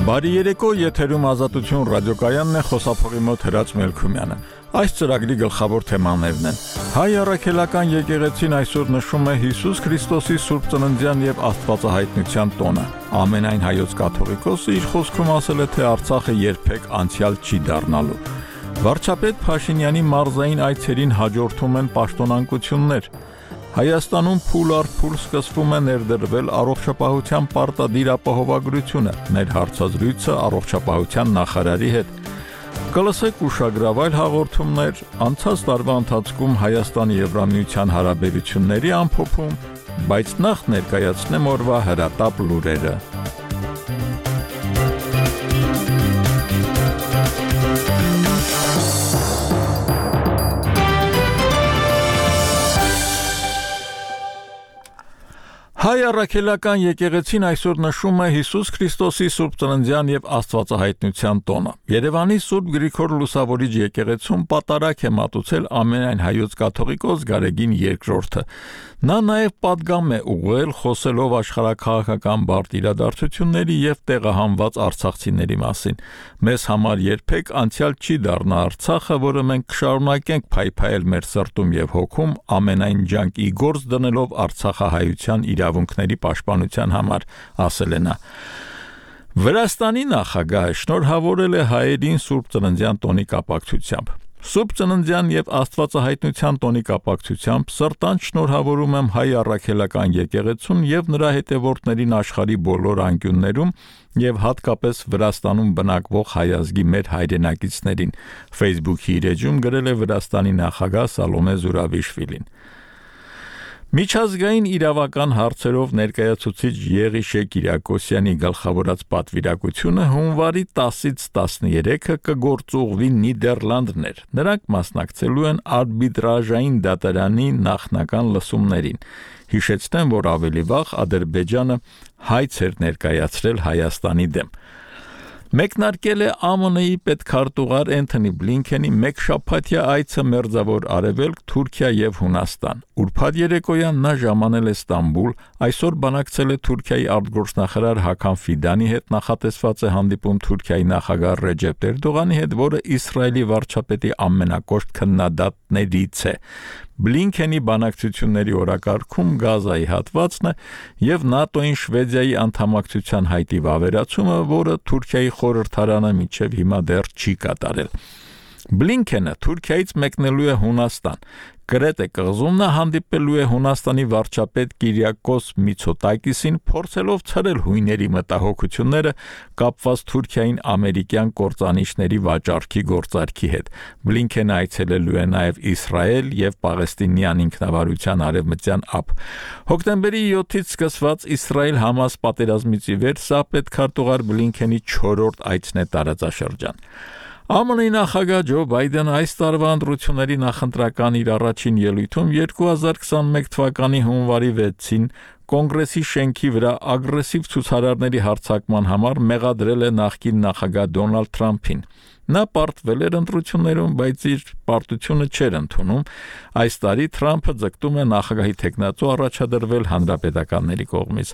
Բարի երեկո, եթերում Ազատություն ռադիոկայանն է, խոսափողի մոտ Հրաց Մելքումյանը։ Այս ծրագրի գլխավոր թեմաներն են. Հայ առաքելական եկեղեցին այսօր նշում է Հիսուս Քրիստոսի Սուրբ Ծննդյան եւ Աստվածահայտնության տոնը։ Ամենայն հայոց կաթողիկոսը իր խոսքում ասել է, թե Արցախը երբեք անցյալ չի դառնալու։ Վարչապետ Փաշինյանի մարզային այցերին հաջորդում են պաշտոնանկություններ։ Հայաստանում փուլ առ փուլ սկսվում է ներդրվել առողջապահության պարտադիր ապահովագրությունը։ Մեր հարցազրույցը առողջապահության նախարարի հետ։ Կլսեք ուշագրավայր հաղորդումներ, անցած տարվա ընթացքում Հայաստանի Եվրամիության հարաբերությունների ամփոփում, բայց նախ ներկայացնեմ օրվա հրատապ լուրերը։ Հայ առաքելական եկեղեցին այսօր նշում է Հիսուս Քրիստոսի Սուրբ Ծննդյան եւ Աստվածահայտնության տոնը։ Երևանի Սուրբ Գրիգոր Լուսավորիչ եկեղեցում պատարագ է մատուցել ամենայն հայոց կաթողիկոս Գարեգին II-ը։ Նա նաեւ պատգամ է ուղղել խոսելով աշխարհաքաղաքական բարդ իրադարձությունների եւ տեղահանված արցախցիների մասին։ Մեզ համար երբեք անցյալ չի դառնա Արցախը, որը մենք կշարունակենք փայփայել մեր սրտում եւ հոգում, ամենայն ջանքի գործ դնելով Արցախահայության իրավունքների պաշտպանության համար, ասել է նա։ Վրաստանի նախագահը շնորհավորել է հայերին Սուրբ Ծննդյան տոնի կապակցությամբ։ Սուրբ Ծննդյան եւ Աստվածահայտնության տոնի կապակցությամբ սրտանց շնորհավորում եմ հայ առաքելական եկեղեցուն եւ նրա հետևորդներին աշխարհի բոլոր անկյուններում եւ հատկապես Վրաստանում բնակվող հայ ազգի մեր հայրենակիցներին, Facebook-ի իր էջում գրել է Վրաստանի նախագահ Սալոմե Զուրաբիշվիլին։ Միջազգային իրավական հարցերով ներկայացուցիչ Եղիշե Կիրակոսյանի գլխավորած պատվիրակությունը հունվարի 10-ից 13-ը կգործուղվի Նիդերլանդներ։ Նրանք մասնակցելու են արբիտրաժային դատարանի նախնական լսումներին։ Հիշեցնեմ, որ ավելի վաղ Ադրբեջանը հայց էր ներկայացրել Հայաստանի դեմ։ Մեկնարկել է ԱՄՆ-ի պետքարտուղար Էնթոնի Բլինքենի մեկ շաբաթյա այցը Մերձավոր Արևելք, Թուրքիա եւ Հունաստան։ Ուրբաթ երեկոյան նա ժամանել է Ստամբուլ, այսօր բանակցել է Թուրքիայի արտգործնախարար Հական Ֆիդանի հետ, նախատեսված է հանդիպում Թուրքիայի նախագահ Ռեջեփ Էրդողանի հետ, որը Իսրայելի վարչապետի ամենակոշտ քննադատներից է։ Բլինքենի բանակցությունների օրակարգում Գազայի հատվածն է եւ ՆԱՏՕ-ին Շվեդիայի անդամակցության հայտի վավերացումը, որը Թուրքիայի խորհրդարանը մինչեւ հիմա դեռ չի կատարել։ Բլինքենը Թուրքիայից մեկնելու է Հունաստան։ Կրեթե կղզում նա հանդիպելու է Հունաստանի վարչապետ Կիրիակոս Միցոտակիսին, փորձելով ցրել հույների մտահոգությունները կապված Թուրքիային ամերիկյան կործանիչների վաճառքի գործարքի հետ։ Բլինքենը այցելելու է նաև Իսրայել եւ Պաղեստինյան ինքնավարության արևմտյան ափ։ Հոկտեմբերի 7-ից սկսված Իսրայել-Համաս պատերազմից ի վեր սա պետքարտուղար Բլինքենի 4-րդ այցն է տարածաշրջան։ ԱՄՆ-ի նախագահ Ջո Բայդենը այս տարվա ընտրությունների նախընտրական իր առաջին ելույթում 2021 թվականի հունվարի 6-ին Կոնգրեսի շենքի վրա ագրեսիվ ցուցարարների հարձակման համար մեղադրել է նախկին նախագահ Դոնալդ Թրամփին։ Նա պարտվել էր ընտրություններում, բայց իր պարտությունը չէր ընդունում։ Այս տարի Թրամփը ձգտում է նախագահի թեկնածու առաջադրվել հանրապետականների կողմից։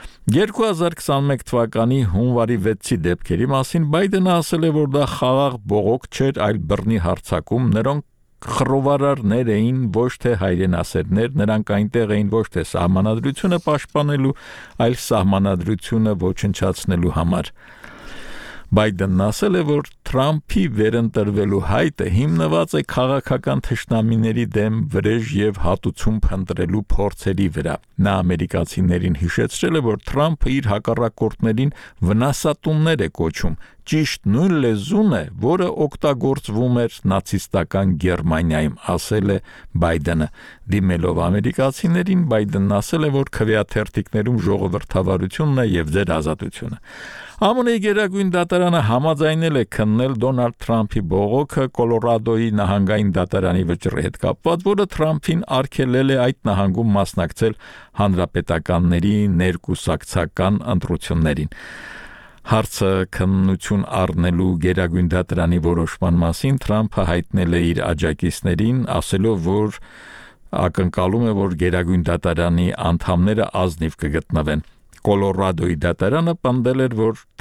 2021 թվականի հունվարի 6-ի դեպքերի մասին Բայդենը ասել է, որ դա խաղաղ բողոք չէր, այլ բռնի հարձակում, նրանք խռովարարներ էին, ոչ թե հայրենասերներ, նրանք այնտեղ էին ոչ թե սահմանադրությունը պաշտպանելու, այլ սահմանադրությունը ոչնչացնելու համար։ Բայդենն ասել է, որ Թրամփի վերընտրվելու հայտը հիմնված է քաղաքական թշնամիների դեմ վրեժ եւ հատուցում փնտրելու փորձերի վրա։ Նա ամերիկացիներին հիշեցրել է, որ Թրամփը իր հակառակորդներին վնասատուններ է կոչում, ճիշտ նույն լեզուն է, որը օգտագործվում էր նացիստական Գերմանիայում, ասել է Բայդենը։ Դիմելով ամերիկացիներին, Բայդենն ասել է, որ քվեաթերթիկներում ժողովրդավարությունն է եւ ձեր ազատությունը։ ԱՄՆ-ի Գերագույն դատարանը համաձայնել է քննել Դոնալդ Թրամփի բողոքը Կոլորադոյի նահանգային դատարանի վճռի հետ կապված, որը Թրամփին արգելել է այդ նահանգում մասնակցել հանրապետականների ներկուսակցական ընտրություններին։ Հարցը քննություն առնելու Գերագույն դատարանի որոշման մասին Թրամփը հայտնել է իր աջակիցներին, ասելով, որ ակնկալում է, որ Գերագույն դատարանի անդամները ազնիվ կգտնվեն։ Կոլորադոյի դատարանը պնդել էր, որ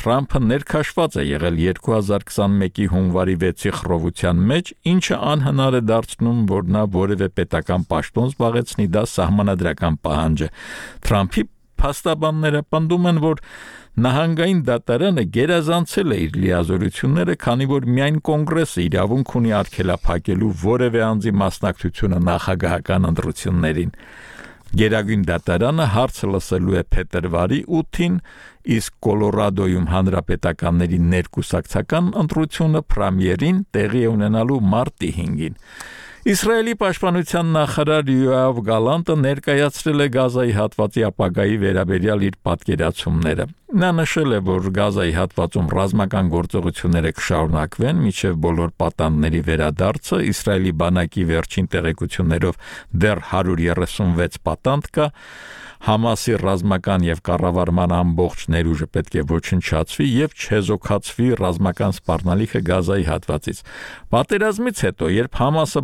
Թրամփը ներքաշված է եղել 2021-ի հունվարի 6-ի խռովության մեջ, ինչը անհնար է դարձնում, որ նա որևէ պետական պաշտոն զբաղեցնի, դա սահմանադրական պահանջ է։ Թրամփի փաստաբանները պնդում են, որ նահանգային դատարանը գերազանցել է իր լիազորությունները, քանի որ միայն կոնգրեսը իրավունք ունի արգելափակելու որևէ անձի մասնակցությունը նախագահական ընտրություններին։ Գերագույն դատարանը հարցը լսելու է փետրվարի 8-ին, իսկ Կոլորադոյում հանրապետականների ներկուսակցական ընտրությունը պրեմիերին տեղի է ունենալու մարտի 5-ին։ Իսրայելի պաշտպանության նախարար Յոավ Գալանտը ներկայացրել է Գազայի հատվածի ապագայի վերաբերյալ իր պատկերացումները։ Նա նշել է, որ Գազայի հատվածում ռազմական գործողությունները կշարունակվեն մինչև բոլոր պատանդների վերադարձը, Իսրայելի բանակի վերջին տեղեկություններով դեռ 136 պատանդ կա, Համասի ռազմական եւ կառավարման ամբողջ ներուժը պետք է ոչնչացվի եւ չեզոքացվի ռազմական սպառնալիքը Գազայի հատվածից։ Պատերազմից հետո, երբ Համասը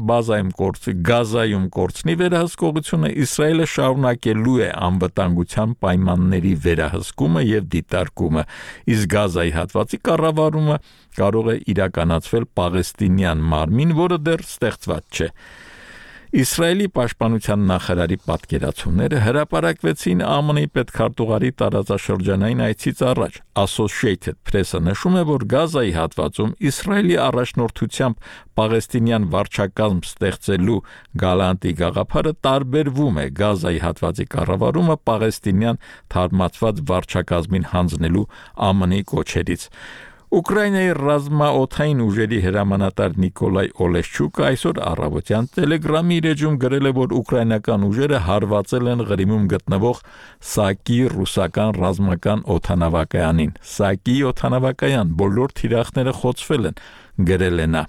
Գազայում կորցնի վերահսկողությունը, Իսրայելը շարունակելու է անվտանգության պայմանների վերահսկումը եւ դիտարկումը, իսկ Գազայի հատվածի կառավարումը կարող է իրականացվել պաղեստինյան մարմին, որը դեռ ստեղծված չէ։ Իսրայելի պաշտպանության նախարարի պատկերացումները հրապարակվեցին ԱՄՆ-ի պետքարտուղարի տարածաշրջանային այցից առաջ։ Associated Press-ը նշում է, որ Գազայի հատվածում Իսրայելի առաջնորդությամբ պաղեստինյան վարչակազմ ստեղծելու Գալանտի գաղափարը տարբերվում է Գազայի հատվածի կառավարումը պաղեստինյան թարմացված վարչակազմին հանձնելու ԱՄՆ-ի կոչերից։ Ուկրաինայի ռազմաօդային ուժերի հրամանատար Նիկոլայ Օլեշչուկը այսօր առավոտյան Telegram-ի իր էջում գրել է, որ ուկրաինական ուժերը հարվածել են Ղրիմում գտնվող Սակի ռուսական ռազմական օդանավակայանին։ Սակի օդանավակայան, բոլոր թիրախները խոցվել են, գրել է նա։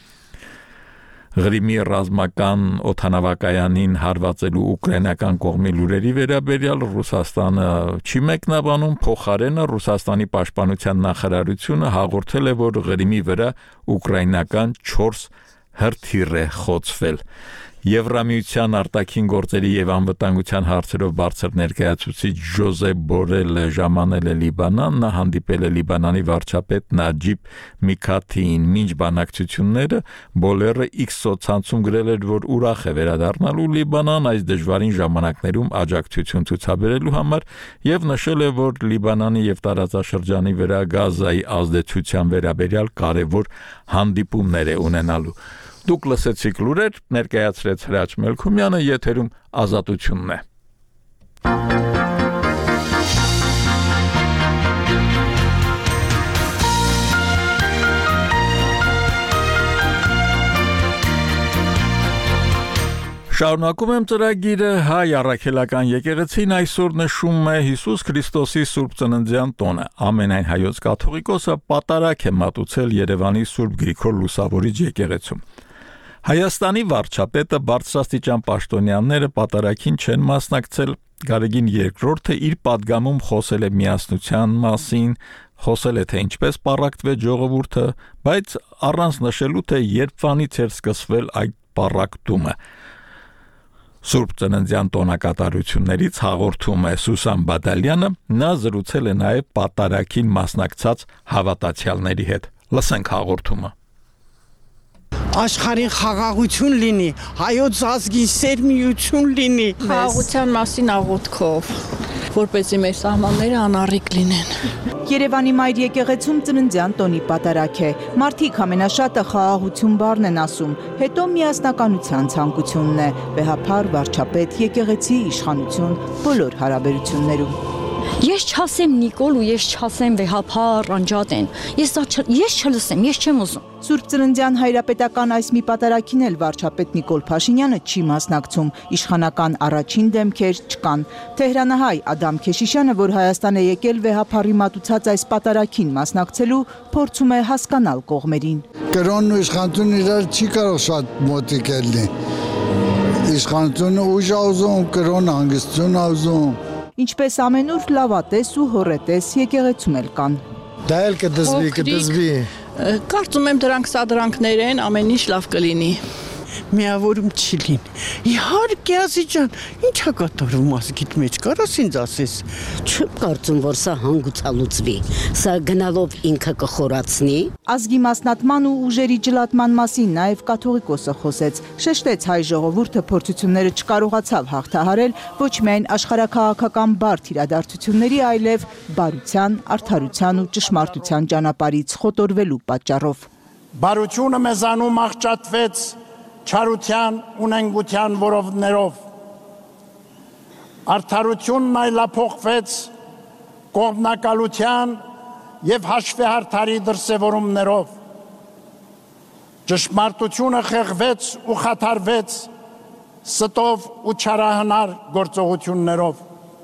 Ղրիմի ռազմական օդանավակայանին հարվածելու ուկրաինական կողմի լուրերի վերաբերյալ Ռուսաստանը չի մեկնաբանում, փոխարենը Ռուսաստանի պաշտպանության նախարարությունը հաղորդել է, որ Ղրիմի վրա ուկրաինական 4 հրթիռ է խոցվել։ Եվրամիության արտաքին գործերի եւ անվտանգության հարցերով բարձր ներկայացուցիչ Ժոզեփ Բորելը ժամանել է Լիբանան, նա հանդիպել է Լիբանանի վարչապետ Նաջիբ Միքաթիին։ Մինչ բանակցությունները Բորելը X սոցցանցում գրել էր, որ ուրախ է վերադառնալու Լիբանան այս դժվարին ժամանակներում աջակցություն ցուցաբերելու համար եւ նշել է, որ Լիբանանի եւ տարածաշրջանի վրա Գազայի ազդեցության վերաբերյալ կարեւոր հանդիպումներ է ունենալու։ Դուք լսեցիք լուրեր, ներկայացրեց Հրաչ Մելքումյանը, եթերում Ազատությունն է։ Շարունակում եմ ծրագիրը հայ առաքելական եկեղեցին այսօր նշում է Հիսուս Քրիստոսի Սուրբ Ծննդյան տոնը։ Ամենայն հայոց կաթողիկոսը պատարագ է մատուցել Երևանի Սուրբ Գրիգոր Լուսավորիչ եկեղեցում։ Հայաստանի վարչապետը բարձրաստիճան պաշտոնյաները պատարագին չեն մասնակցել, Գարեգին II-ը իր պատգամում խոսել է միասնության մասին, խոսել է թե ինչպես պառակտվեց ժողովուրդը, բայց առանց նշելու թե երբվանից էր սկսվել այդ պառակտումը։ Սուրբ Ծննդյան տոնակատարություններից հաղորդում է Սուսան Բադալյանը, նա զրուցել է նաև պատարագին մասնակցած հավատացյալների հետ։ Լսենք հաղորդումը։ Աշխարհին խաղաղություն լինի, հայոց ազգի սերմիություն լինի։ Խաղաղության մասին աղոթքով, որպեսզի մեր սահմանները անառիկ լինեն։ Երևանի Մայր եկեղեցում ծննդյան տոնի պատարագ է։ Մարդիկ ամենաշատը խաղաղություն բառն են ասում, հետո միասնականության ցանկությունն է, վեհափառ, վարչապետ, եկեղեցի, իշխանություն, բոլոր հարաբերություններում։ Ես չասեմ Նիկոլ ու ես չասեմ վեհափառ անջատեն։ Ես չլսեմ, ես չեմ ուզում։ Սուրբ Ծննդյան հայրապետական այս մի պատարագին էլ վարչապետ Նիկոլ Փաշինյանը չի մասնակցում, իշխանական առաջին դեմքեր չկան։ Թեհրանահայ Ադամ Քեշիշյանը, որ Հայաստան է եկել վեհափառի մատուցած այս պատարագին մասնակցելու, փորձում է հասկանալ կողմերին։ Կրոնն ու իշխանությունը իրար չի կարող շատ մոտիկ լինի։ Իշխանությունը ուժ է ուզում, կրոնը հանգստություն է ուզում։ Ինչպես ամենուր լավատես ու հորետես եկեղեցում էլ կան։ Դա էլ կդզվի։ Կարծում եմ դրանք սադրանքներ են, ամեն ինչ լավ կլինի։ միավորում չի լինի։ Իհարկե ասի ջան, ինչա կատարում ազգիդ մեջ, կարաս ինձ ասես։ Չեմ կարծում, որ սա հանգուցալուծվի։ Սա գնալով ինքը կխորացնի։ Ազգի մասնատման ու ուժերի ջլատման մասին նաև կաթողիկոսը խոսեց։ Շեշտեց հայ ժողովուրդը փորձությունները չկարողացավ հաղթահարել ոչ միայն աշխարհաքաղաքական բարդ իրադարձությունների, այլև բարության, արդարության ու ճշմարտության ճանապարհից խոտորվելու պատճառով։ Բարությունը մեզանում աղճատվեց չարության ու նենգության որովներով։ Արդարությունն այլափոխվեց կողմնակալության և հաշվեհարդարի դրսևորումներով։ Ճշմարտությունը խեղվեց ու խաթարվեց ստով ու չարահնար գործողություններով։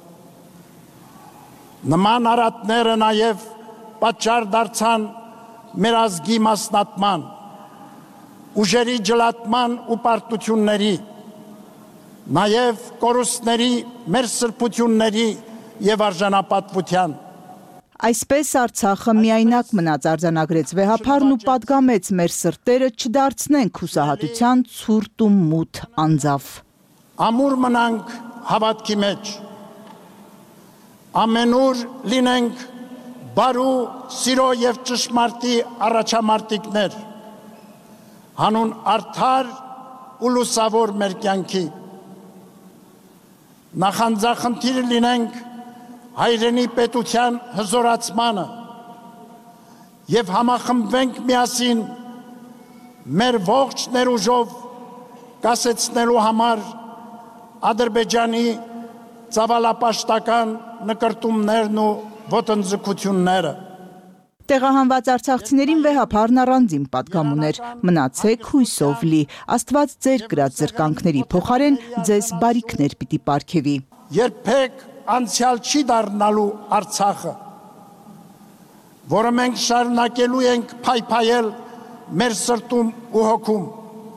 Նման արատները նաև պատճառ դարձան մեր ազգի մասնատման, ուժերի ջլատման ու պարտությունների, նաև կորուստների, մեր սրբությունների և արժանապատվության։ Այսպես Արցախը միայնակ մնաց արձանագրեց վեհափարն ու պատգամեց մեր սրտերը չդարձնենք հուսահատության ցուրտ ու մութ անձավ։ Ամուր մնանք հավատքի մեջ, ամենուր լինենք բարու, սիրո և ճշմարտի առաջամարտիկներ, հանուն արդար ու լուսավոր մեր կյանքի։ Նախանձախնդիր լինենք հայրենի պետության հզորացմանը և համախմբվենք միասին մեր ողջ ներուժով կասեցնելու համար Ադրբեջանի ծավալապաշտական նկրտումներն ու ոտնձգությունները։ Տեղահանված արցախցիներին վեհափարն առանձին պատգամ ուներ։ Մնացեք հույսով լի, Աստված ձեր կրած զրկանքների փոխարեն ձեզ բարիքներ պիտի պարգևի։ Երբեք անցյալ չի դառնալու Արցախը, որը մենք շարունակելու ենք փայփայել մեր սրտում ու հոգում,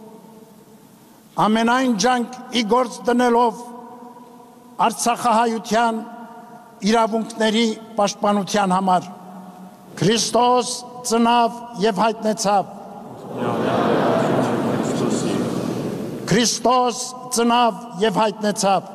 ամենայն ջանք ի գործ դնելով արցախահայության իրավունքների պաշտպանության համար։ Քրիստոս ծնավ և հայտնեցավ։ Քրիստոս ծնավ և հայտնեցավ։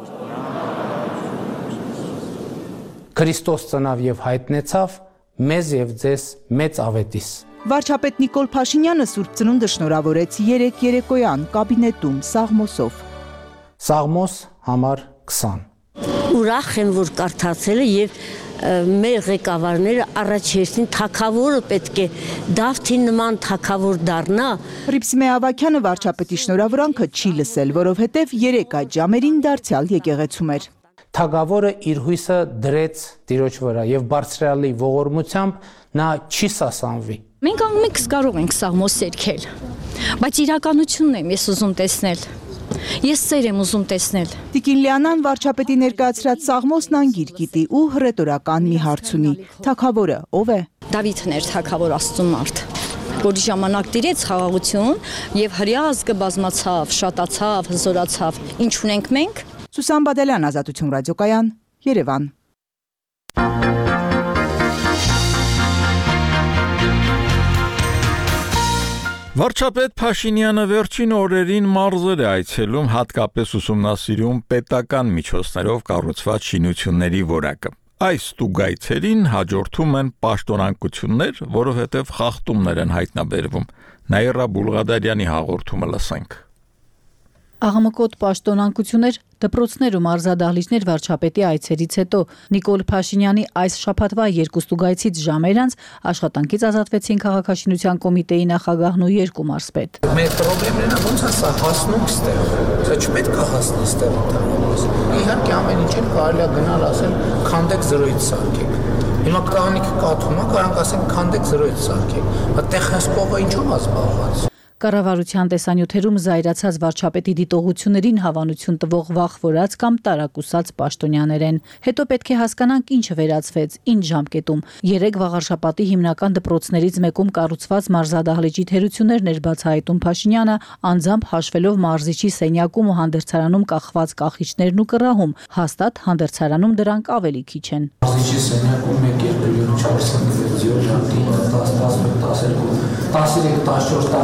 Քրիստոս ծնավ և հայտնեցավ, մեզ և ձեզ մեծ ավետիս։ Վարչապետ Նիկոլ Փաշինյանը Սուրբ Ծնունդը շնորհավորեց երեկոյան կաբինետում Սաղմոսով։ Սաղմոս համար 20։ Ուրախ եմ, որ կարդացել եւ մեր ղեկավարները առաջերտին թագավորը պետք է Դավթի նման թագավոր դառնա։ Հռիփսիմե Ավագյանը վարչապետի շնորհավորանքը չի լսել, որովհետև երեք այդ ժամերին դարձյալ եկեղեցում էր։ Թագավորը իր հույսը դրեց Տիրոջ վրա եւ բարձրալի ողորմությամբ նա չի սասանվի։ Մենք ամենքս կարող ենք Սաղմոս երգել, բայց իրականությունն եմ ես ուզում տեսնել։ Ես սեր եմ ուզում տեսնել։ Տիկին Լիանան վարչապետի ներկայացրած Սաղմոսն անգիր գիտի ու հռետորական մի հարց ունի։ Թագավորը ով է։ Դավիթն էր թագավոր Աստծո մարդ, որի ժամանակ տիրեց խաղաղություն եւ հրյա ազգը բազմացավ, շատացավ, հզորացավ։ Ինչ ունենք մենք։ Սուսան Բադալյան, Ազատություն ռադիոկայան, Երևան։ Վարչապետ Փաշինյանը վերջին օրերին մարզեր է այցելում, հատկապես ուսումնասիրում պետական միջոցներով կառուցված շինությունների որակը։ Այս ստուգայցերին հաջորդում են պաշտոնանկություններ, որովհետև խախտումներ են հայտնաբերվում։ Նաիրա Բուլղադարյանի հաղորդումը լսենք։ Աղմկոտ պաշտոնանկություններ, դպրոցներ ու մարզադահլիճներ վարչապետի այցերից հետո Նիկոլ Փաշինյանի այս շաբաթվա երկու ստուգայցից ժամեր անց աշխատանքից ազատվեցին քաղաքաշինության կոմիտեի նախագահն ու երկու մարզպետ։ Մեր խնդիրն է, ոնց է սա հասնում ստեղ։ Սա չպետք է հասնի ստեղ ընդհանրապես։ Իհարկե ամեն ինչին կարելի է գնալ ասել քանդեք 0-ից սարքեք։ Հիմա կանոնիկը կաթում է, կարանք ասենք քանդեք 0-ից սարքեք։ Բա տեխնոսկոպը ինչու՞ է զբաղված։ Կառավարության տեսանյութերում զայրացած վարչապետի դիտողություններին հավանություն տվող վախվորած կամ տարակուսած պաշտոնյաներ են։ Հետո պետք է հասկանանք ինչը վերացվեց, ինչ ժամկետում։ 3 վաղարշապատի հիմնական դպրոցներից մեկում կառուցված մարզադահլիճի թերություններն էր բացահայտում Փաշինյանը, անձամբ հաշվելով մարզիչի սենյակում ու հանդերձարանում կախված կախիչներն ու կռահում, հաստատ հանդերձարանում դրանք ավելի քիչ են։ Մարզիչի սենյակում 1, 2, 3, 4, 5, 6, 7, 8, 9, 10, 11, 12, 13, 14, 15, 16,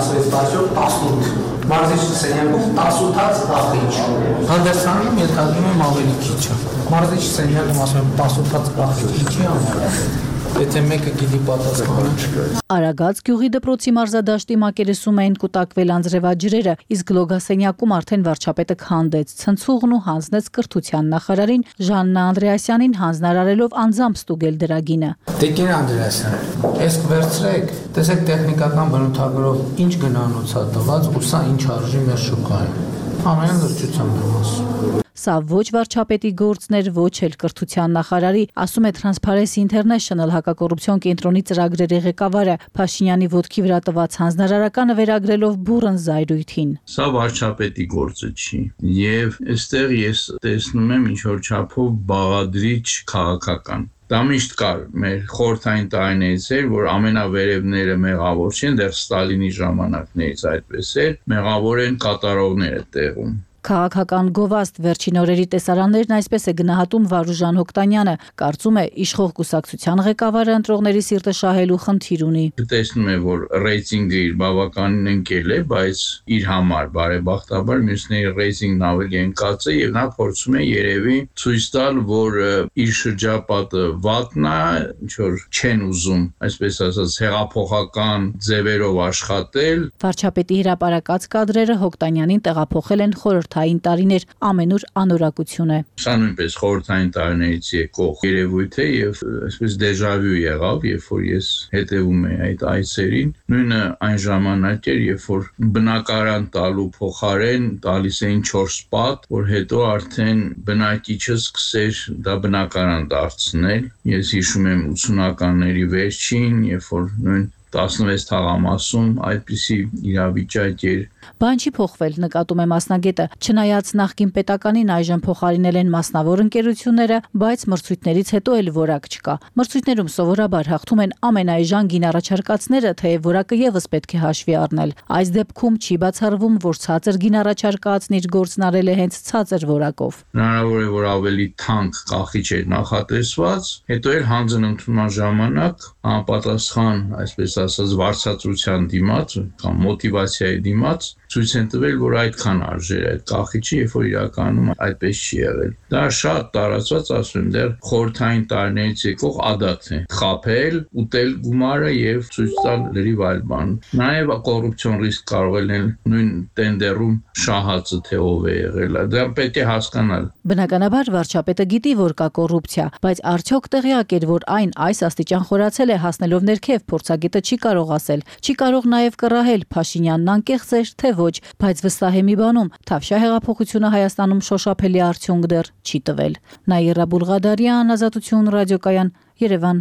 ասվեց 18, մարզիչ սենյակով 18-ած կախիչ։ Հանդերձանում ենթադրում եմ ավելի քիչ է։ Մարզիչ սենյակում ասում եմ 18-ած կախիչ ինչի համար։ Եթե մեկը գիտի պատասխանը։ Արագած գյուղի դպրոցի մարզադաշտի մակերեսում էին կուտակվել անձրևաջրերը, իսկ գլոգասենյակում արդեն վարչապետը քանդեց ցնցուղն ու հանձնեց կրթության նախարարին Ժաննա Անդրեասյանին հանձնարարելով անձամբ ստուգել դրագինը։ Տիկին Անդրեասյան, ես կվերցրեք, տեսեք տեխնիկական բնութագրով ինչ գնանոց է տված ու սա ինչ արժի մեր շուկային։ Ամեն լրջությամբ եմ ասում։ Սա ոչ վարչապետի գործն էր, ոչ էլ կրթության նախարարի, ասում է Transparency International հակակոռուպցիոն կենտրոնի ծրագրերի ղեկավարը, Փաշինյանի ոտքի վրա տված հանձնարարականը վերագրելով բուռն զայրույթին։ Սա վարչապետի գործը չի, եւ այստեղ ես տեսնում եմ ինչ որ չափով բաղադրիչ քաղաքական։ Դա միշտ կար մեր խորհրդային տարիներից էր, որ ամենավերևները մեղավոր չեն, դեռ Ստալինի ժամանակներից այդպես էր, մեղավոր են կատարողները տեղում։ Քաղաքական գովաստ վերջին օրերի տեսարաններն այսպես է գնահատում Վարուժան Հոկտանյանը, կարծում է իշխող կուսակցության ղեկավարը ընտրողների սիրտը շահելու խնդիր ունի։ Տեսնում է, որ ռեյտինգը իր բավականին ընկել է, բայց իր համար բարեբախտաբար մյուսների ռեյտինգն ավելի ընկած է եւ նա փորձում է երևի ցույց տալ, որ իր շրջապատը վատն է, ինչ որ չեն ուզում, այսպես ասած, հեղափոխական ձևերով աշխատել։ Վարչապետի հրապարակած կադրերը Հոկտանյանին տեղափոխել են խորհրդային տարիներ, ամենուր անորակություն է։ Սա նույնպես խորհրդային տարիներից եկող երևույթ է եւ այսպես դեժավյու եղավ, երբ որ ես հետեւում էի այդ այցերին, նույնը այն ժամանակ էր, երբ որ բնակարան տալու փոխարեն տալիս էին 4 պատ, որ հետո արդեն բնակիչը սկսեր դա բնակարան դարձնել։ Ես հիշում եմ 80-ականների վերջին, երբ որ նույն 16 թաղամասում այդպիսի իրավիճակ էր։ Բան չի փոխվել, նկատում է մասնագետը, չնայած նախկին պետականին այժմ փոխարինել են մասնավոր ընկերությունները, բայց մրցույթներից հետո էլ որակ չկա։ Մրցույթներում սովորաբար հաղթում են ամենաէժան գինառաջարկածները, թեև որակը եւս պետք է հաշվի առնել։ Այս դեպքում չի բացառվում, որ ցածր գինառաջարկածն իր գործն արել է հենց ցածր որակով։ Հնարավոր է, որ ավելի թանկ կախիչ էր նախատեսված, հետո էլ հանձնընդունման ժամանակ անպատասխան, այսպես ասած, վարձատրության դիմաց կամ մոտիվացիայի դիմաց ցույց են տվել, որ այդքան արժեր այդ կախիչը, երբ որ իրականում այդպես չի եղել։ Դա շատ տարածված, ասում եմ, դեռ խորհրդային տարիներից եկող ադատ է։ Խաբել, ուտել գումարը եւ ցույց տալ լրիվ այլ բան։ Նաեւ կոռուպցիոն ռիսկ կարող է լինել նույն տենդերում շահածը թե ով է եղել։ Դա պետք է հասկանալ։ Բնականաբար վարչապետը գիտի, որ կա կոռուպցիա, բայց արդյոք տեղյակ էր, որ այն այս աստիճան խորացել է հասնելով ներքև, փորձագետը չի կարող ասել։ Չի կարող նաեւ կռահել Փաշինյանն անկեղծ էր, թե ոչ, բայց վստահ է մի բանում, Թավշյա հեղափոխությունը Հայաստանում շոշափելի արդյունք դեռ չի տվել։ Նաիրա Բուլղադարյան, Ազատություն ռադիոկայան, Երևան։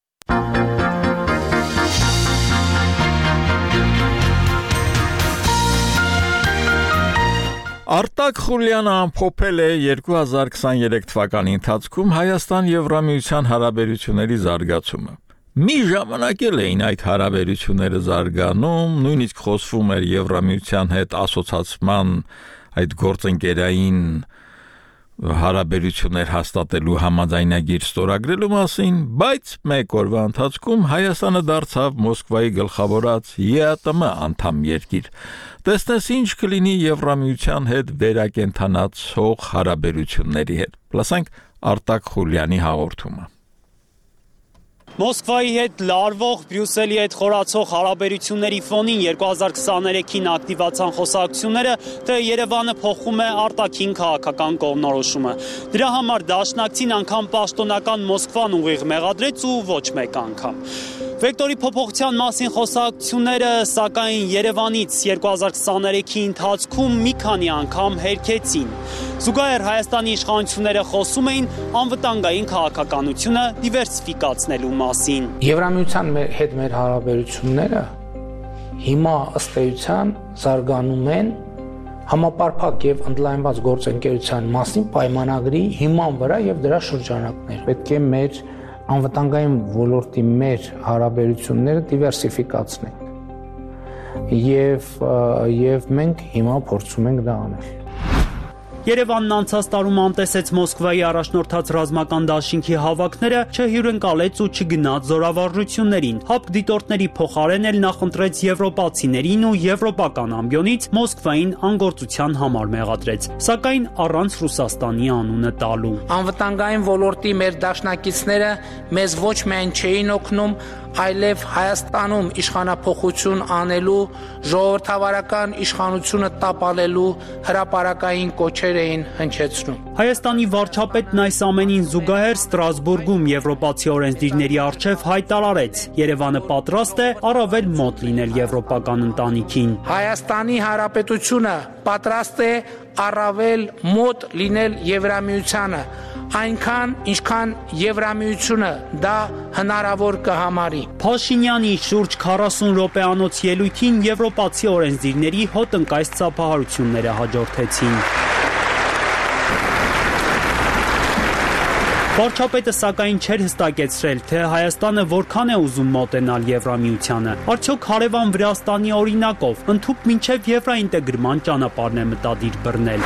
Արտակ Խուլյանը ամփոփել է 2023 թվականի ընթացքում Հայաստան-Եվրամիության հարաբերությունների զարգացումը։ Մի ժամանակ էին այդ հարաբերությունները զարգանում, նույնիսկ խոսվում էր Եվրամիության հետ ասոցացման այդ գործընկերային հարաբերություններ հաստատելու համաձայնագիր ստորագրելու մասին, բայց մեկ օրվա ընթացքում Հայաստանը դարձավ Մոսկվայի գլխավորած ԵԱՏՄ անդամ երկիր։ Տեսնես ինչ կլինի Եվրամիության հետ վերակենդանացող հարաբերությունների հետ։ Լսենք Արտակ Խուլյանի հաղորդումը։ Մոսկվայի հետ լարվող, Բրյուսելի հետ խորացող հարաբերությունների ֆոնին 2023-ին ակտիվացան խոսակցությունները, թե Երևանը փոխում է արտաքին քաղաքական կողմնորոշումը։ Դրա համար դաշնակցին անգամ պաշտոնական Մոսկվան ուղիղ մեղադրեց ու ոչ մեկ անգամ։ Վեկտորի փոփոխության մասին խոսակցությունները, սակայն Երևանից 2023-ի ընթացքում մի քանի անգամ հերքեցին։ Զուգահեռ Հայաստանի իշխանությունները խոսում էին անվտանգային քաղաքականությունը դիվերսիֆիկացնելու մասին։ Եվրամիության հետ մեր հարաբերությունները հիմա ըստ էության զարգանում են համապարփակ եւ ընդլայնված գործընկերության մասին պայմանագրի հիման վրա եւ դրա շրջանակներ։ Պետք է մեր անվտանգային ոլորտի մեր հարաբերությունները դիվերսիֆիկացնենք։ Եվ մենք հիմա փորձում ենք դա անել։ Երևանն անցած տարում անտեսեց Մոսկվայի առաջնորդած ռազմական դաշինքի հավաքները, չհյուրընկալեց ու չգնաց զորավարժություններին։ ՀԱՊԿ դիտորդների փոխարեն էլ նախընտրեց եվրոպացիներին ու եվրոպական ամբիոնից Մոսկվային անգործության համար մեղադրեց, սակայն առանց Ռուսաստանի անունը տալու։ Անվտանգային ոլորտի մեր դաշնակիցները մեզ ոչ միայն չէին օգնում, այլև Հայաստանում իշխանափոխություն անելու, ժողովրդավարական իշխանությունը տապալելու հրապարակային կոչեր էին հնչեցնում։ Հայաստանի վարչապետն այս ամենին զուգահեռ Ստրասբուրգում եվրոպացի օրենսդիրների առջև հայտարարեց. Երևանը պատրաստ է առավել մոտ լինել եվրոպական ընտանիքին։ Հայաստանի Հանրապետությունը պատրաստ է առավել մոտ լինել Եվրամիությանը, այնքան, ինչքան Եվրամիությունը դա հնարավոր կհամարի։ Փաշինյանի շուրջ 40 րոպեանոց ելույթին եվրոպացի օրենսդիրների հոտնկայս ծափահարությունները հաջորդեցին։ Վարչապետը սակայն չէր հստակեցրել, թե Հայաստանը որքան է ուզում մոտենալ Եվրամիությանը։ Արդյոք հարևան Վրաստանի օրինակով ընդհուպ մինչև եվրաինտեգրման ճանապարհն է մտադիր բռնել։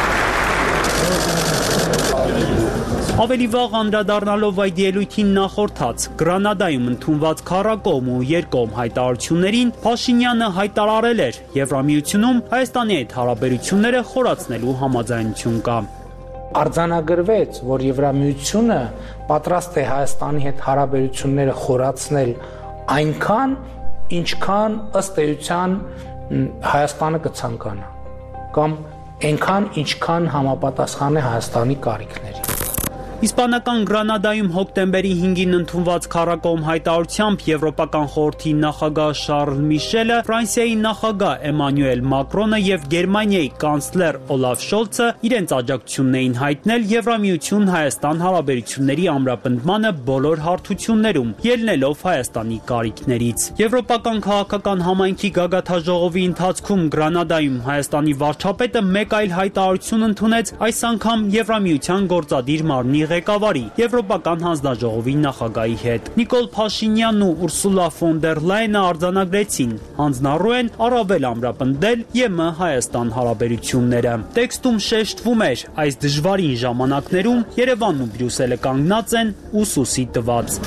Ավելի վաղ անդրադառնալով այդ ելույթին նախորդած Գրանադայում ընդունված քառակողմ ու երկկողմ հայտարարություններին, Փաշինյանը հայտարարել էր. Եվրամիությունում Հայաստանի հետ հարաբերությունները խորացնելու համաձայնություն կա։ Արձանագրվեց, որ Եվրամիությունը պատրաստ է Հայաստանի հետ հարաբերությունները խորացնել այնքան, ինչքան ըստ էության Հայաստանը կցանկանա, կամ այնքան, ինչքան համապատասխան է Հայաստանի կարիքներին։ Իսպանական Գրանադայում հոկտեմբերի 5-ին ընդունված քառակողմ հայտարարությամբ Եվրոպական խորհրդի նախագահ Շարլ Միշելը, Ֆրանսիայի նախագահ Էմանուել Մակրոնը եւ Գերմանիայի կանցլեր Օլաֆ Շոլցը իրենց աջակցությունն էին հայտնել Եվրամիություն-Հայաստան հարաբերությունների ամրապնդմանը բոլոր հարթություններում, ելնելով Հայաստանի կարիքներից։ Եվրոպական քաղաքական համայնքի գագաթաժողովի ընթացքում Գրանադայում Հայաստանի վարչապետը մեկ այլ հայտարարություն ընդունեց, այս անգամ Եվրամիության գործադիր մարմնի ղեկավարի Եվրոպական հանձնաժողովի նախագահի հետ։ Նիկոլ Փաշինյանն ու Ուրսուլա ֆոն դեր Լայենը արձանագրեցին, հանձնառու են առավել ամրապնդել ԵՄ-Հայաստան հարաբերությունները։ Տեքստում շեշտվում էր, այս դժվարին ժամանակներում Երևանն ու Բրյուսելը կանգնած են ուսուսի տված։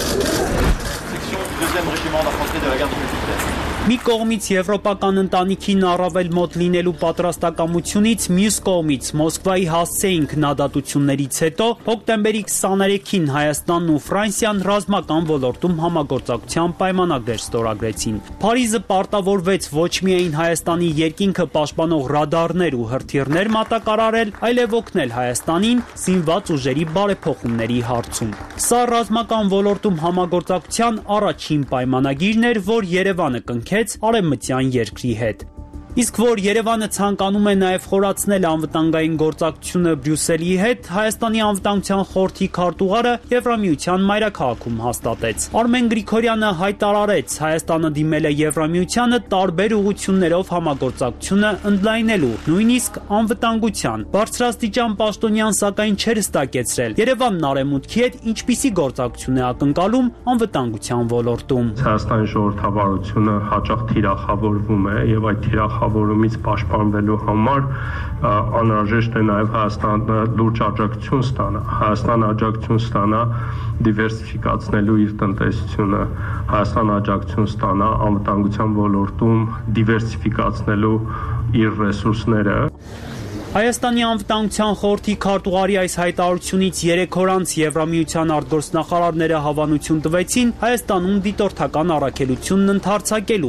Մի կողմից եվրոպական ընտանիքին առավել մոտ լինելու պատրաստակամությունից, մյուս կողմից Մոսկվայի հասցեին քննադատություններից հետո հոկտեմբերի 23-ին Հայաստանն ու Ֆրանսիան ռազմական ոլորտում համագործակցության պայմանագրեր ստորագրեցին։ Փարիզը պարտավորվեց ոչ միայն Հայաստանի երկինքը պաշտպանող ռադարներ ու հրթիռներ մատակարարել, այլև օգնել Հայաստանին զինված ուժերի բարեփոխումների հարցում։ Սա ռազմական ոլորտում համագործակցության առաջին պայմանագիրն էր, որ Երևանը կնքեց արևմտյան երկրի հետ։ Իսկ որ Երևանը ցանկանում է նաև խորացնել անվտանգային գործակցությունը Բրյուսելի հետ, Հայաստանի անվտանգության խորհրդի քարտուղարը Եվրամիության մայրաքաղաքում հաստատեց։ Արմեն Գրիգորյանը հայտարարեց, Հայաստանը դիմել է Եվրամիությանը տարբեր ուղղություններով համագործակցությունը ընդլայնելու, նույնիսկ անվտանգության։ Բարձրաստիճան պաշտոնյան սակայն չէր հստակեցրել Երևանն արևմուտքի հետ ինչպիսի գործակցություն է ակնկալում անվտանգության ոլորտում։ Հայաստանի ժողովրդավարությունը հաճախ թիրախավորվում է եւ այդ թիրախավորումից պաշտպանվելու համար անհրաժեշտ է նաև Հայաստանը լուրջ աջակցություն ստանա։ Հայաստանը աջակցություն ստանա դիվերսիֆիկացնելու իր տնտեսությունը, Հայաստանը աջակցություն ստանա անվտանգության ոլորտում դիվերսիֆիկացնելու իր ռեսուրսները։ Հայաստանի անվտանգության խորհրդի քարտուղարի այս հայտարարությունից 3 օր անց Եվրամիության արտգործնախարարները հավանություն տվեցին Հայաստանում դիտորդական առաքելությունն ընդարձակելու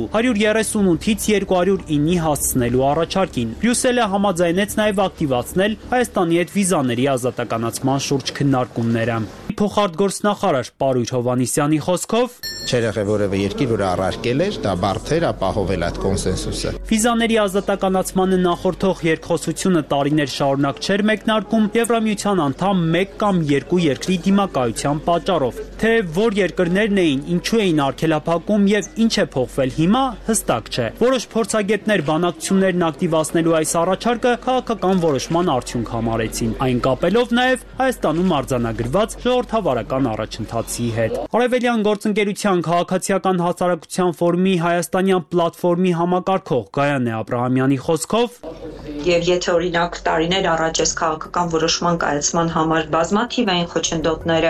138-ից 209-ի հասցնելու առաջարկին։ Բրյուսելը համաձայնեց նաև ակտիվացնել Հայաստանի հետ վիզաների ազատականացման շուրջ քննարկումները։ Փոխարտգործնախարար Պարույր Հովհաննիսյանի խոսքով չէր եղել որևէ երկիր, որը առարկել էր, դա բարդ էր ապահովել այդ կոնսենսուսը։ Վիզաների ազատականացմանը նախորդող երկխոսությունը տարիներ շարունակ չէր մեկնարկում Եվրամիության անդամ 1 կամ 2 երկրի դիմակայության պատճառով։ Թե որ երկրներն էին, ինչու էին արգելափակում եւ ինչ է փոխվել հիմա, հստակ չէ։ Որոշ փորձագետներ բանակցություններն ակտիվացնելու այս առաջարկը քաղաքական որոշման արդյունք համարեցին, այն կապելով նաեւ Հայաստանում արձանագրված ժողովրդավարական առաջընթացի հետ։ Արևելյան գործընկերության քաղաքացիական հասարակության ֆորումի հայաստանյան պլատֆորմի համակարգող Գայանե Աբրահամյանի խոսքով Եվ եթե օրինակ տարիներ առաջ այս քաղաքական որոշման կայացման համար բազմաթիվ էին խոչընդոտները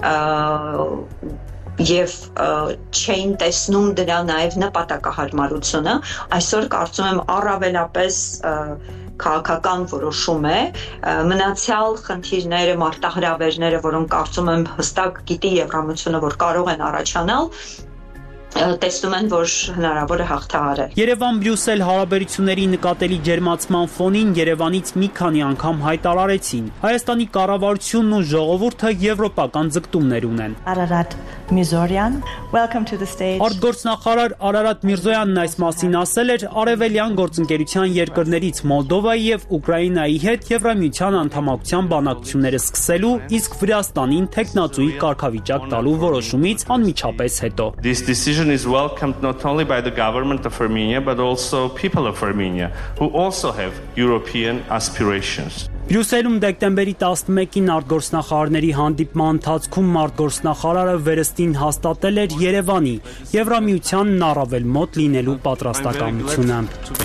եւ չէին տեսնում դրա նաեւ նպատակահարմարությունը, այսօր կարծում եմ առավելապես քաղաքական որոշում է, մնացյալ խնդիրները, մարտահրավերները, որոնք կարծում եմ հստակ գիտի Եվրամիությունը, որ կարող են առաջանալ, տեսնում են, որ հնարավոր է հաղթահարել։ Երևան-Բրյուսել հարաբերությունների նկատելի ջերմացման ֆոնին Երևանից մի քանի անգամ հայտարարեցին։ Հայաստանի կառավարությունն ու ժողովուրդը եվրոպական ձգտումներ ունեն։ Ararat Mirzoyan, welcome to the stage. Արտգործնախարար Արարատ Միրզոյանն այս մասին ասել էր արևելյան գործընկերության երկրներից Մոլդովայի եւ Ուկրաինայի հետ Եվրամիության անդամակցության բանակցությունները սկսելու, իսկ Վրաստանին տեխնացուի կարգավիճակ տալու որոշումից անմիջապես հետո։ This decision is welcomed not only by the government of Armenia but also people of Armenia who also have European aspirations. Բրյուսելում դեկտեմբերի 11-ին արտգործնախարարների հանդիպման ընթացքում արտգործնախարարը վերստին հաստատել էր Երևանի Եվրամիությանն առավել մոտ լինելու պատրաստակամությունը։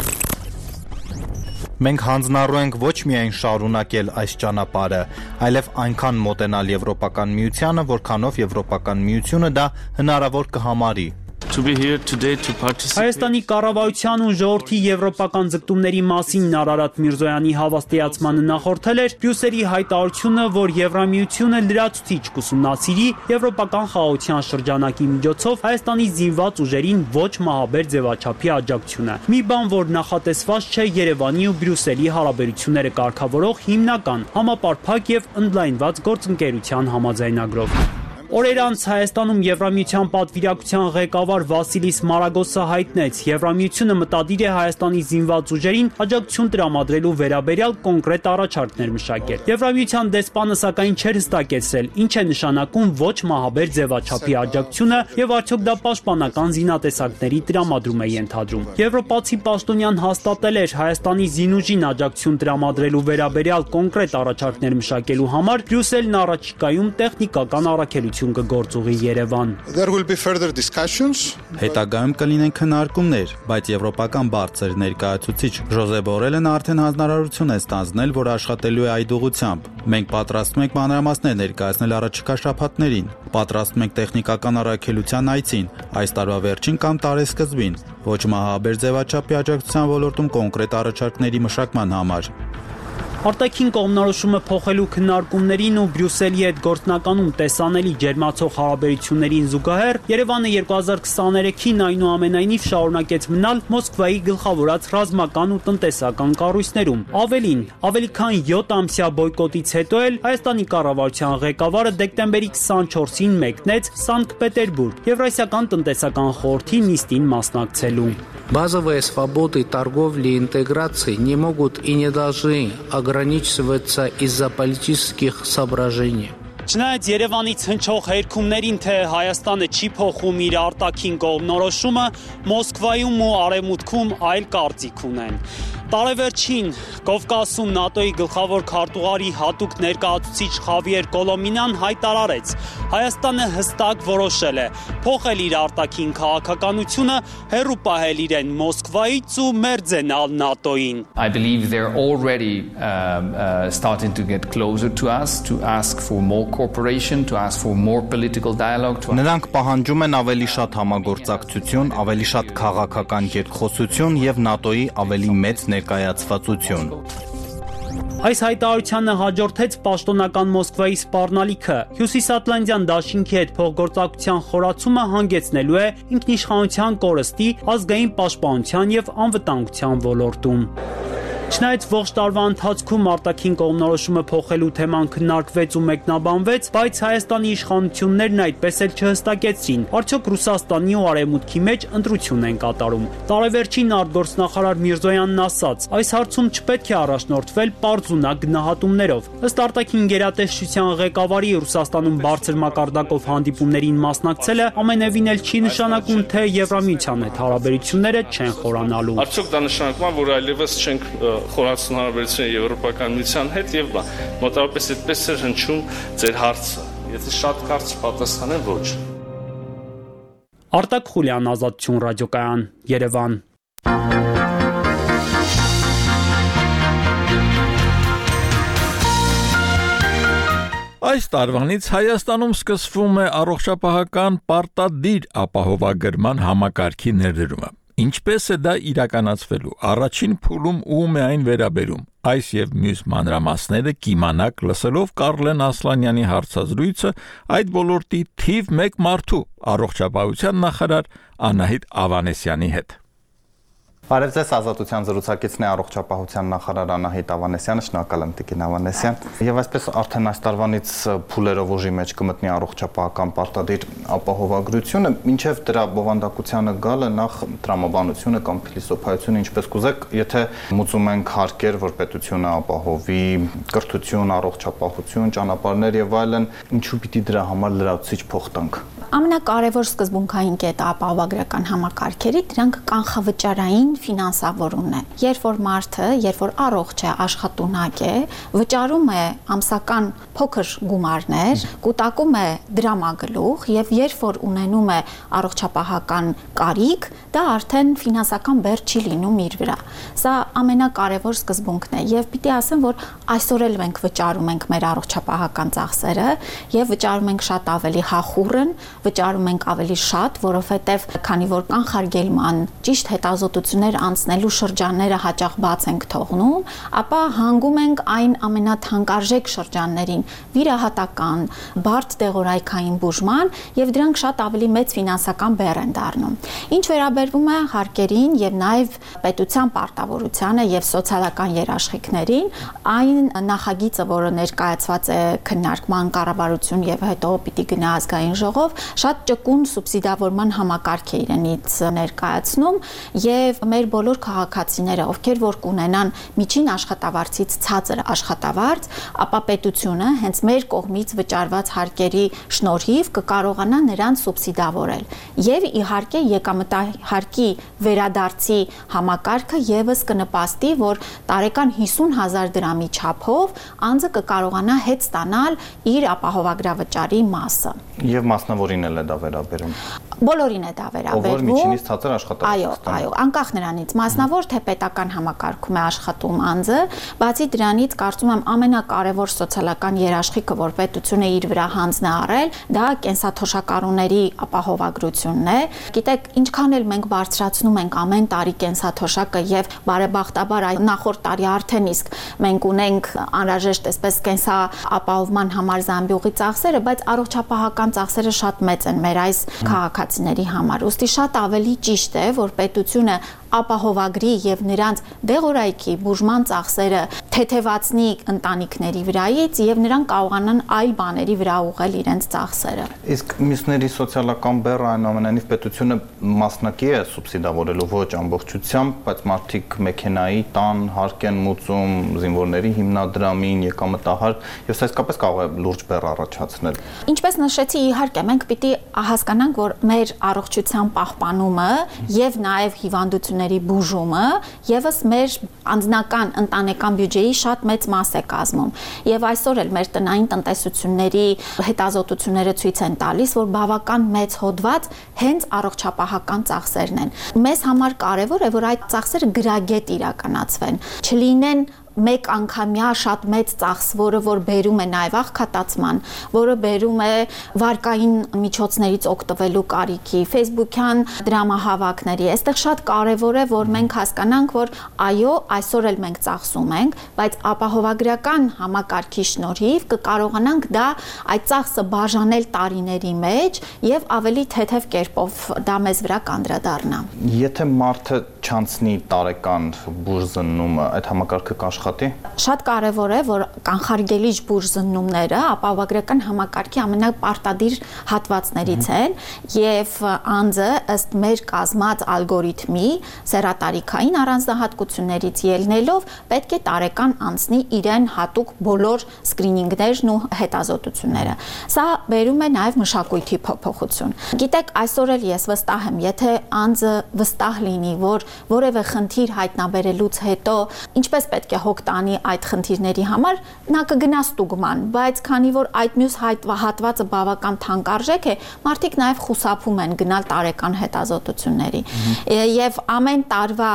Մենք հանձնառու ենք ոչ միայն շարունակել այս ճանապարհը, այլև այնքան մոտենալ Եվրոպական միությանը, որքանով Եվրոպական միությունը դա հնարավոր կհամարի։ Հայաստանի կառավարության ու ժողովրդի եվրոպական ձգտումների մասին Արարատ Միրզոյանի հավաստիացմանը նախորդել էր Բրյուսելի հայտարարությունը, որ Եվրամիությունը լրացուցիչ կուսումնասիրի եվրոպական խաղաղության շրջանակի միջոցով Հայաստանի զինված ուժերին ոչ մահաբեր ձևաչափի աջակցությունը։ Մի բան, որ նախատեսված չէ Երևանի ու Բրյուսելի հարաբերությունները կարգավորող հիմնական համապարփակ եւ ընդլայնված գործընկերության համաձայնագրով։ Օրեր անց Հայաստանում Եվրամիության պատվիրակության ղեկավար Վասիլիս Մարագոսը հայտնեց, Եվրամիությունը մտադիր է Հայաստանի զինված ուժերին աջակցություն տրամադրելու վերաբերյալ կոնկրետ առաջարկներ մշակել։ Եվրամիության դեսպանը սակայն չէր հստակեցրել, ինչ է նշանակում ոչ մահաբեր ձևաչափի աջակցությունը եւ արդյոք դա պաշտպանական զինատեսակների տրամադրում է ենթադրում։ Եվրոպացի պաշտոնյան հաստատել էր Հայաստանի զինուժին աջակցություն տրամադրելու վերաբերյալ կոնկրետ առաջարկներ մշակելու համար Բրյուսելն առաջիկայում տեխնիկական առաքելություն կգործուղի Երևան։ There will be further discussions. Հետագայում կլինեն քննարկումներ, բայց եվրոպական բարձր ներկայացուցիչ Ժոզեփ Բորելն արդեն հանձնարարություն է ստանձնել, որ աշխատելու է այդ ուղղությամբ։ Մենք պատրաստվում ենք մանրամասներ ներկայացնել առաջիկա շաբաթներին։ Պատրաստվում ենք տեխնիկական առաքելության այցին, այս տարվա վերջին կամ տարեսկզբին, ոչ մահաբեր ձևաչափի աջակցության ոլորտում կոնկրետ առաջարկների մշակման համար։ Արտաքին կողմնորոշումը փոխելու քննարկումներին ու Բրյուսելի հետ գործնականում տեսանելի ջերմացող հարաբերություններին զուգահեռ Երևանը 2023-ին այնուամենայնիվ շարունակեց մնալ Մոսկվայի գլխավորած ռազմական ու տնտեսական կառույցներում։ Ավելին, ավելի քան 7 ամսյա բոյկոտից հետո էլ Հայաստանի կառավարության ղեկավարը դեկտեմբերի 24-ին մեկնեց Սանկտ Պետերբուրգ Եվրասիական տնտեսական խորհրդի նիստին մասնակցելու։ Базовые свободы торговли и интеграции не могут и не должны ограничиваться из-за политических соображений. Չնայած Երևանից հնչող հերքումներին, թե Հայաստանը չի փոխում իր արտաքին կողմնորոշումը, Մոսկվայում ու Արևմուտքում այլ կարծիք ունեն։ Տարեվերջին Կովկասում ՆԱՏՕ-ի գլխավոր քարտուղարի հատուկ ներկայացուցիչ Խավիեր Կոլոմինան հայտարարեց. Հայաստանը հստակ որոշել է փոխել իր արտաքին քաղաքականությունը, հեռու պահել իրեն Մոսկվայից ու մերձենալ ՆԱՏՕ-ին։ I believe they're already starting to get closer to us, to ask for more cooperation, to ask for more political dialogue. Նրանք պահանջում են ավելի շատ համագործակցություն, ավելի շատ քաղաքական երկխոսություն եւ ՆԱՏՕ-ի ավելի մեծ ներկայացվածություն։ Այս հայտարարությանը հաջորդեց պաշտոնական Մոսկվայի սպառնալիքը։ Հյուսիսատլանտյան դաշինքի հետ փոխգործակցության խորացումը հանգեցնելու է ինքնիշխանության կորստի, ազգային պաշտպանության եւ անվտանգության ոլորտում։ Չնայած ողջ տարվա ընթացքում արտաքին կողմնորոշումը փոխելու թեման քննարկվեց ու մեկնաբանվեց, բայց Հայաստանի իշխանություններն այդպես էլ չհստակեցրին, արդյոք Ռուսաստանի ու Արևմուտքի մեջ ընտրություն են կատարում։ Տարեվերջին արտգործնախարար Միրզոյանն ասաց, այս հարցում չպետք է առաջնորդվել պարզունակ գնահատումներով։ Ըստ արտաքին գերատեսչության ղեկավարի Ռուսաստանում բարձր մակարդակով հանդիպումներին մասնակցելը ամենևին էլ չի նշանակում, թե Եվրամիության հետ հարաբերությունները չեն խորանալու։ Արդյոք դա նշանակում է, որ այլևս չենք խորացնում հարաբերությունները Եվրոպական միության հետ եւ մոտավորապես այդպես էր հնչում ձեր հարցը։ Եթե շատ կարճ պատասխանեմ, ոչ։ Արտակ Խուլյան, Ազատություն ռադիոկայան, Երևան։ Այս տարվանից Հայաստանում սկսվում է առողջապահական պարտադիր ապահովագրման համակարգի ներդրումը։ Ինչպես է դա իրականացվելու։ Առաջին փուլում ում է այն վերաբերում։ Այս եւ մյուս մանրամասները կիմանաք լսելով Կարլեն Ասլանյանի հարցազրույցը այդ ոլորտի թիվ 1 մարդու առողջապահության նախարար Անահիտ Ավանեսյանի հետ։ Բարև ձեզ, Ազատության զրուցակիցն է առողջապահության նախարար Անահիտ Ավանեսյանը, շնորհակալ եմ Տիկին Ավանեսյան։ Եվ այսպես արդեն այս տարվանից փուլերով ուժի մեջ կմտնի առողջապահական պարտադիր ապահովագրությունը, մինչև դրա բովանդակությանը գալը նախ տրամաբանությունը կամ փիլիսոփայությունը, ինչպես կուզեք, եթե մուծում ենք հարկեր, որ պետությունը ապահովի, կրթություն, առողջապահություն, ճանապարհներ եւ այլն, ինչու պիտի դրա համար լրացուցիչ փող տանք։ Ամենակարևոր սկզբունքային կետը ապահովագրական համակարգերի դրանք կանխավճարային ֆինանսավորումն է։ Երբ որ մարդը, երբ որ առողջ է, աշխատունակ է, վճարում է ամսական փոքր գումարներ, կուտակում է դրամագլուխ եւ երբ որ ունենում է առողջապահական կարիք, դա արդեն ֆինանսական բեռ չի լինում իր վրա։ Սա ամենակարևոր սկզբունքն է եւ պիտի ասեմ, որ այսօր էլ մենք վճարում ենք մեր առողջապահական ծախսերը եւ վճարում ենք շատ ավելի հախուռն, վճարում ենք ավելի շատ, որովհետև քանի որ կանխարգելման ճիշտ հետազոտություններ անցնելու շրջանները հաճախ բաց ենք թողնում, ապա հանգում ենք այն ամենաթանկարժեք շրջաններին՝ վիրահատական, բարդ դեղորայքային բուժման եւ դրանք շատ ավելի մեծ ֆինանսական բեռ են դառնում։ Ինչ վերաբերվում է հարկերին եւ նաեւ պետության պարտավորությանը եւ սոցիալական երաշխիքներին, այն նախագիծը, որը ներկայացված է քննարկման կառավարություն եւ հետո պիտի գնա ազգային ժողով, շատ ճկուն սուբսիդավորման համակարգ է իրենից ներկայացնում եւ մեր բոլոր քաղաքացիները, ովքեր որ կունենան միջին աշխատավարձից ցածր աշխատավարձ, ապա պետությունը հենց մեր կողմից վճարված հարկերի շնորհիվ կկարողանա նրանց սուբսիդավորել։ Եվ իհարկե եկամտահարկի վերադարձի համակարգը եւս կնպաստի, որ տարեկան 50,000 դրամի չափով անձը կկարողանա հետ ստանալ իր ապահովագրավճարի մասը։ Եվ մասնավորին էլ է դա վերաբերում։ Բոլորին է դա վերաբերվում։ Ով որ միջինից ցածր աշխատավարձ։ Այո, անկախ նրանից, մասնավոր թե պետական համակարգում է աշխատում անձը, բացի դրանից կարծում եմ ամենակարևոր սոցիալական երաշխիքը, որ պետությունը իր վրա հանձն է առել, դա կենսաթոշակառուների ապահովագրությունն է։ Գիտեք, ինչքան էլ մենք բարձրացնում ենք ամեն տարի կենսաթոշակը եւ բարեբախտաբար նախորդ տարի արդեն իսկ մենք ունենք անհրաժեշտ այսպես կենսապահովման համար զամբյուղի ծախսերը, բայց առողջապահական ծախսերը շատ մեծ են մեր այս քաղաքացիների համար։ Ոստի շատ ավելի ճիշտ է, որ պետությունը ապահովագրի եւ նրանց դեղորայքի բուժման ծախսերը թեթևացնի ընտանիքների վրայից եւ նրանք կարողանան այլ բաների վրա ուղղել իրենց ծախսերը։ Իսկ մյուսների սոցիալական բեռը այնուամենայնիվ պետությունը մասնակի է սուբսիդավորելու ոչ ամբողջությամբ, բայց մարդիկ մեքենայի տան, հարկ են մուծում, զինվորների հիմնադրամին, եկամտահարկ եւ սա իսկապես կարող է լուրջ բեռ առաջացնել։ Ինչպես նշեցի, իհարկե մենք պիտի հասկանանք, որ մեր առողջության պահպանումը եւ նաեւ հիվանդությունների բուժումը եւս մեր անձնական ընտանեկան բյուջեի շատ մեծ մաս է կազմում եւ այսօր էլ մեր տնային տնտեսությունների հետազոտությունները ցույց են տալիս, որ բավական մեծ հոդված հենց առողջապահական ծախսերն են։ Մեզ համար կարեւոր է, որ այդ ծախսերը գրագետ իրականացվեն, չլինեն մեկ անգամյա շատ մեծ ծախս, որը որ բերում է նաև աղքատացման, որը բերում է վարկային միջոցներից օգտվելու կարիքի, Facebook-յան դրամահավաքների։ Այստեղ շատ կարևոր է, որ մենք հասկանանք, որ այո, այսօր էլ մենք ծախսում ենք, բայց ապահովագրական համակարգի շնորհիվ կկարողանանք դա այդ ծախսը բաժանել տարիների մեջ եւ ավելի թեթև կերպով դա մեզ վրա կանդրադառնա։ Եթե մարդը չանցնի տարեկան բուժզննումը, այդ համակարգը կաշխատի։ Շատ կարևոր է, որ կանխարգելիչ բուժզննումները ապահովագրական համակարգի ամենապարտադիր հատվածներից են եւ անձը ըստ մեր կազմած ալգորիթմի սեռատարիքային առանձնահատկություններից ելնելով պետք է տարեկան անցնի իրեն հատուկ բոլոր սկրինինգներն ու հետազոտությունները։ Սա բերում է նաեւ մշակույթի փոփոխություն։ Գիտեք, այսօր էլ ես վստահ եմ, եթե անձը վստահ լինի, որ որևէ խնդիր հայտնաբերելուց հետո ինչպես պետք է հոգ տանի այդ խնդիրների համար, նա կգնա ստուգման, բայց քանի որ այդ մյուս հատվածը բավական թանկարժեք է, մարդիկ նաև խուսափում են գնալ տարեկան հետազոտությունների։ Եվ ամեն տարվա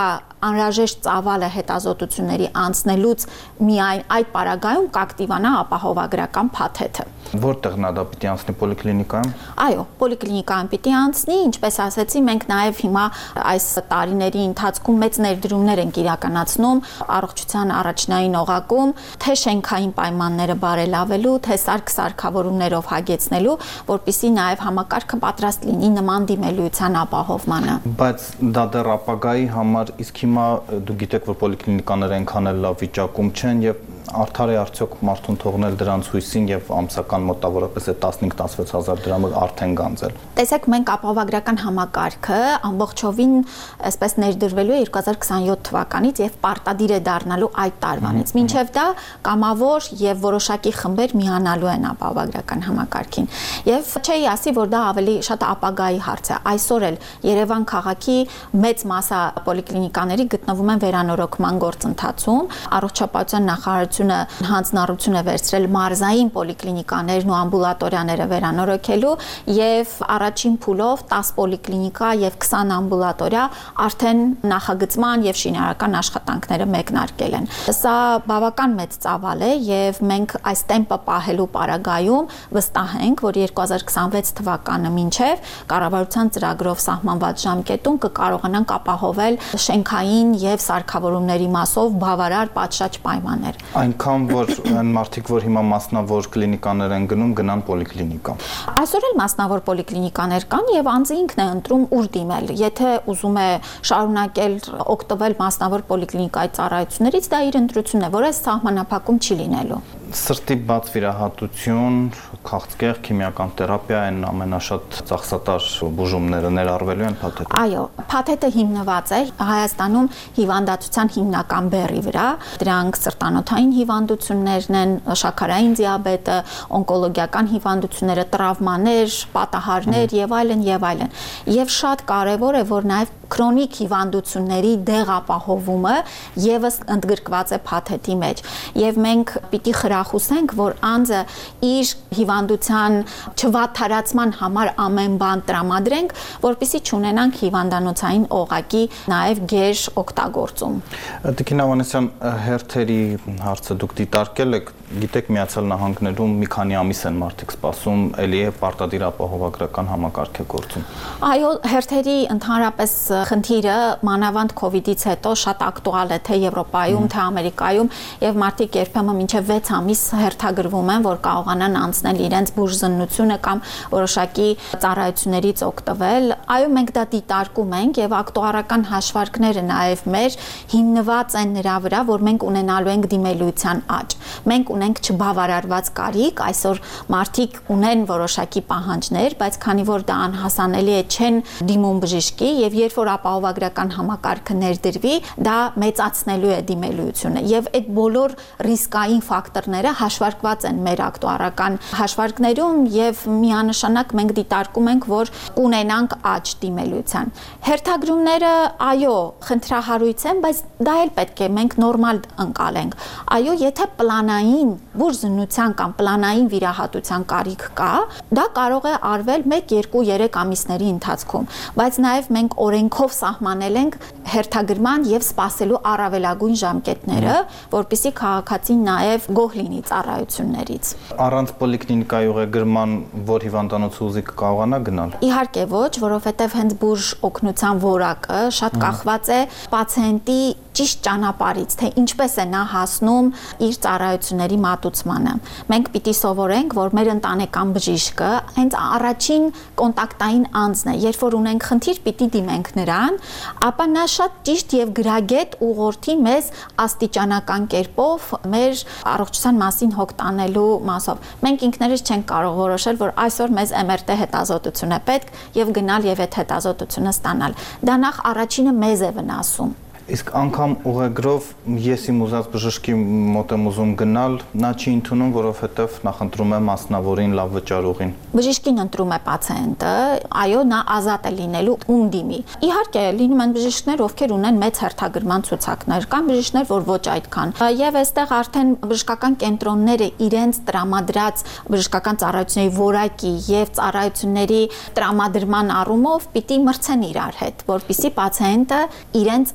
անհրաժեշտ ծավալը հետազոտությունների անցնելուց միայն այդ պարագայում կակտիվանա ապահովագրական փաթեթը։ Որտեղ նա դա պիտի անցնի պոլիկլինիկայում։ Այո, պոլիկլինիկայում պիտի անցնի, ինչպես ասացի, մենք նաև հիմա այս տարիների ընթացքում մեծ ներդրումներ ենք իրականացնում առողջության առաջնային օղակում, թե շենքային պայմանները բարելավելու, թե սարքավորումներով հագեցնելու, որպեսզի նաև համակարգը պատրաստ լինի նման դիմելիության ապահովմանը։ Բայց դա դեռ ապագայի համար, իսկ հիմա դու գիտեք, որ պոլիկլինիկաները այնքան էլ լավ վիճակում չեն եւ արդար է արդյոք մարդուն թողնել դրանց հույսին եւ ամսական մոտավորապես 15-16 հազար դրամը արդեն գանձել։ Տեսեք, մենք ապահովագրական համակարգը ամբողջովին այսպես ներդրվելու է 2027 թվականից եւ պարտադիր է դառնալու այդ տարվանից։ Մինչեւ դա կամավոր եւ որոշակի խմբեր միանալու են ապահովագրական համակարգին։ Եվ չէի ասի, որ դա ավելի շատ ապագայի հարց է։ Այսօր էլ Երևան քաղաքի մեծ մասը պոլիկլինիկաների գտնվում են վերանորոգման գործընթացում։ Առողջապահության նախարարությունը հանձնառություն է վերցրել մարզային պոլիկլինիկաներն ու ամբուլատորիաները վերանորոգելու եւ առաջին փուլով 10 պոլիկլինիկա եւ 20 ամբուլատորիա արդեն նախագծման եւ շինարարական աշխատանքները մեկնարկել են։ Սա բավական մեծ ծավալ է եւ մենք այս տեմպը պահելու պարագայում վստահ ենք, որ 2026 թվականը մինչեւ կառավարության ծրագրով սահմանված ժամկետում կկարողանանք ապահովել շենքային եւ սարքավորումների մասով բավարար պատշաճ պայմաններ։ Այնքան որ այն մարդիկ, որ հիմա մասնավոր կլինիկաներ են գնում, գնան պոլիկլինիկա։ Այսօր էլ մասնավոր պոլիկլինիկաներ կան եւ անձը ինքն է ընտրում ուր դիմել։ Եթե ուզում է շարունակել օգտվել մասնավոր պոլիկլինիկայի ծառայություններից, դա իր ընտրությունն է, որը սահմանափակում չի լինելու։ Սրտի բաց վիրահատություն, քաղցկեղ, քիմիական թերապիա են ամենաշատ ծախսատար բուժումները ներառվելու են փաթեթը։ Այո, փաթեթը հիմնված է Հայաստանում հիվանդացության հիմնական բեռի վրա։ Դրանք սրտանոթային հիվանդություններն են, շաքարային դիաբետը, օնկոլոգիական հիվանդությունները, տրավմաներ, պատահարներ եւ այլն եւ այլն։ Եվ շատ կարեւոր է, որ նաեւ քրոնիկ հիվանդությունների դեղապահովումը եւս ընդգրկված է փաթեթի մեջ։ Եվ մենք պիտի խրախուսենք, որ անձը իր հիվանդության չվատթարացման համար ամեն բան տրամադրենք, որպեսզի չունենանք հիվանդանոցային օղակի նաև գեր օգտագործում։ Տիկին Ավանեսյան, հերթերի հարցը դուք դիտարկել եք, գիտեք Միացյալ Նահանգներում մի քանի ամիս են մարդիկ սպասում, ելի է պարտադիր ապահովագրական համակարգ է գործում։ Այո, հերթերի ընդհանրապես խնդիրը մանավանդ COVID-ից հետո շատ ակտուալ է թե Եվրոպայում, թե Ամերիկայում եւ մարդիկ երբեմն մինչեւ 6 ամիս հերթագրվում են, որ կարողանան անցնել իրենց բուժզննությունը կամ որոշակի ծառայություններից օգտվել։ Այո, մենք դա դիտարկում ենք եւ ակտուարական հաշվարկները նաեւ մեր հիմնված են նրա վրա, որ մենք ունենալու ենք դիմելիության աճ։ Մենք ունենք չբավարարված կարիք, այսօր մարդիկ ունեն որոշակի պահանջներ, բայց քանի որ դա անհասանելի է, չեն դիմում բժշկի եւ երբ որ ապահովագրական համակարգը ներդրվի, դա մեծացնելու է դիմելիությունը եւ այդ բոլոր ռիսկային ֆակտորները հաշվարկված են մեր ակտուարական հաշվարկներում եւ միանշանակ մենք դիտարկում ենք, որ կունենանք աճ դիմելիության։ Հերթագրումները, այո, խնդրահարույց են, բայց դա էլ պետք է մենք նորմալ ընկալենք։ Այո, եթե պլանային բուժզննության կամ պլանային վիրահատության կարիք կա, դա կարող է արվել 1, 2, 3 ամիսների ընթացքում, բայց նաև մենք օրենքով սահմանել ենք հերթագրման եւ սպասելու առավելագույն ժամկետները, որպեսզի քաղաքացին նաև գոհ լինի ծառայություններից։ Առանց պոլիկլինիկայի ուղեգրման որ հիվանդանոց ուզի կարողանա գնալ։ Իհարկե ոչ, որովհետև հենց բուժ օգնության որակը շատ կախված է պացիենտի ճիշտ ճանապարհից, թե ինչպես է նա հասնում իր ծառայությունների մատուցմանը։ Մենք պիտի սովորենք, որ մեր ընտանեկան բժիշկը հենց առաջին կոնտակտային անձն է, երբ որ ունենք խնդիր, պիտի դիմենք նրան, ապա նա շատ ճիշտ եւ գրագետ ուղղորդի մեզ աստիճանական կերպով մեր առողջության մասին հոգ տանելու մասով։ Մենք ինքներս չենք կարող որոշել, որ այսօր մեզ MRT հետազոտություն է պետք եւ գնալ եւ այդ հետազոտությունը ստանալ։ Դա նախ առաջինը մեզ է վնասում։ Իսկ անգամ ուղեգրով ես իմ ուզած բժշկի մոտ եմ ուզում գնալ, նա չի ընդունում, որովհետև նախընտրում է մասնավորին, լավ վճարողին։ Բժշկին ընտրում է պացիենտը, այո, նա ազատ է լինելու ում դիմի։ Իհարկե, լինում են բժիշկներ, ովքեր ունեն մեծ հերթագրման ցուցակներ, կան բժիշկներ, որ ոչ այդքան։ Եվ այստեղ արդեն բժշկական կենտրոնները իրենց տրամադրած բժշկական ծառայությունների որակի եւ ծառայությունների տրամադրման առումով պիտի մրցեն իրար հետ, որպեսզի պացիենտը իրենց ընտրի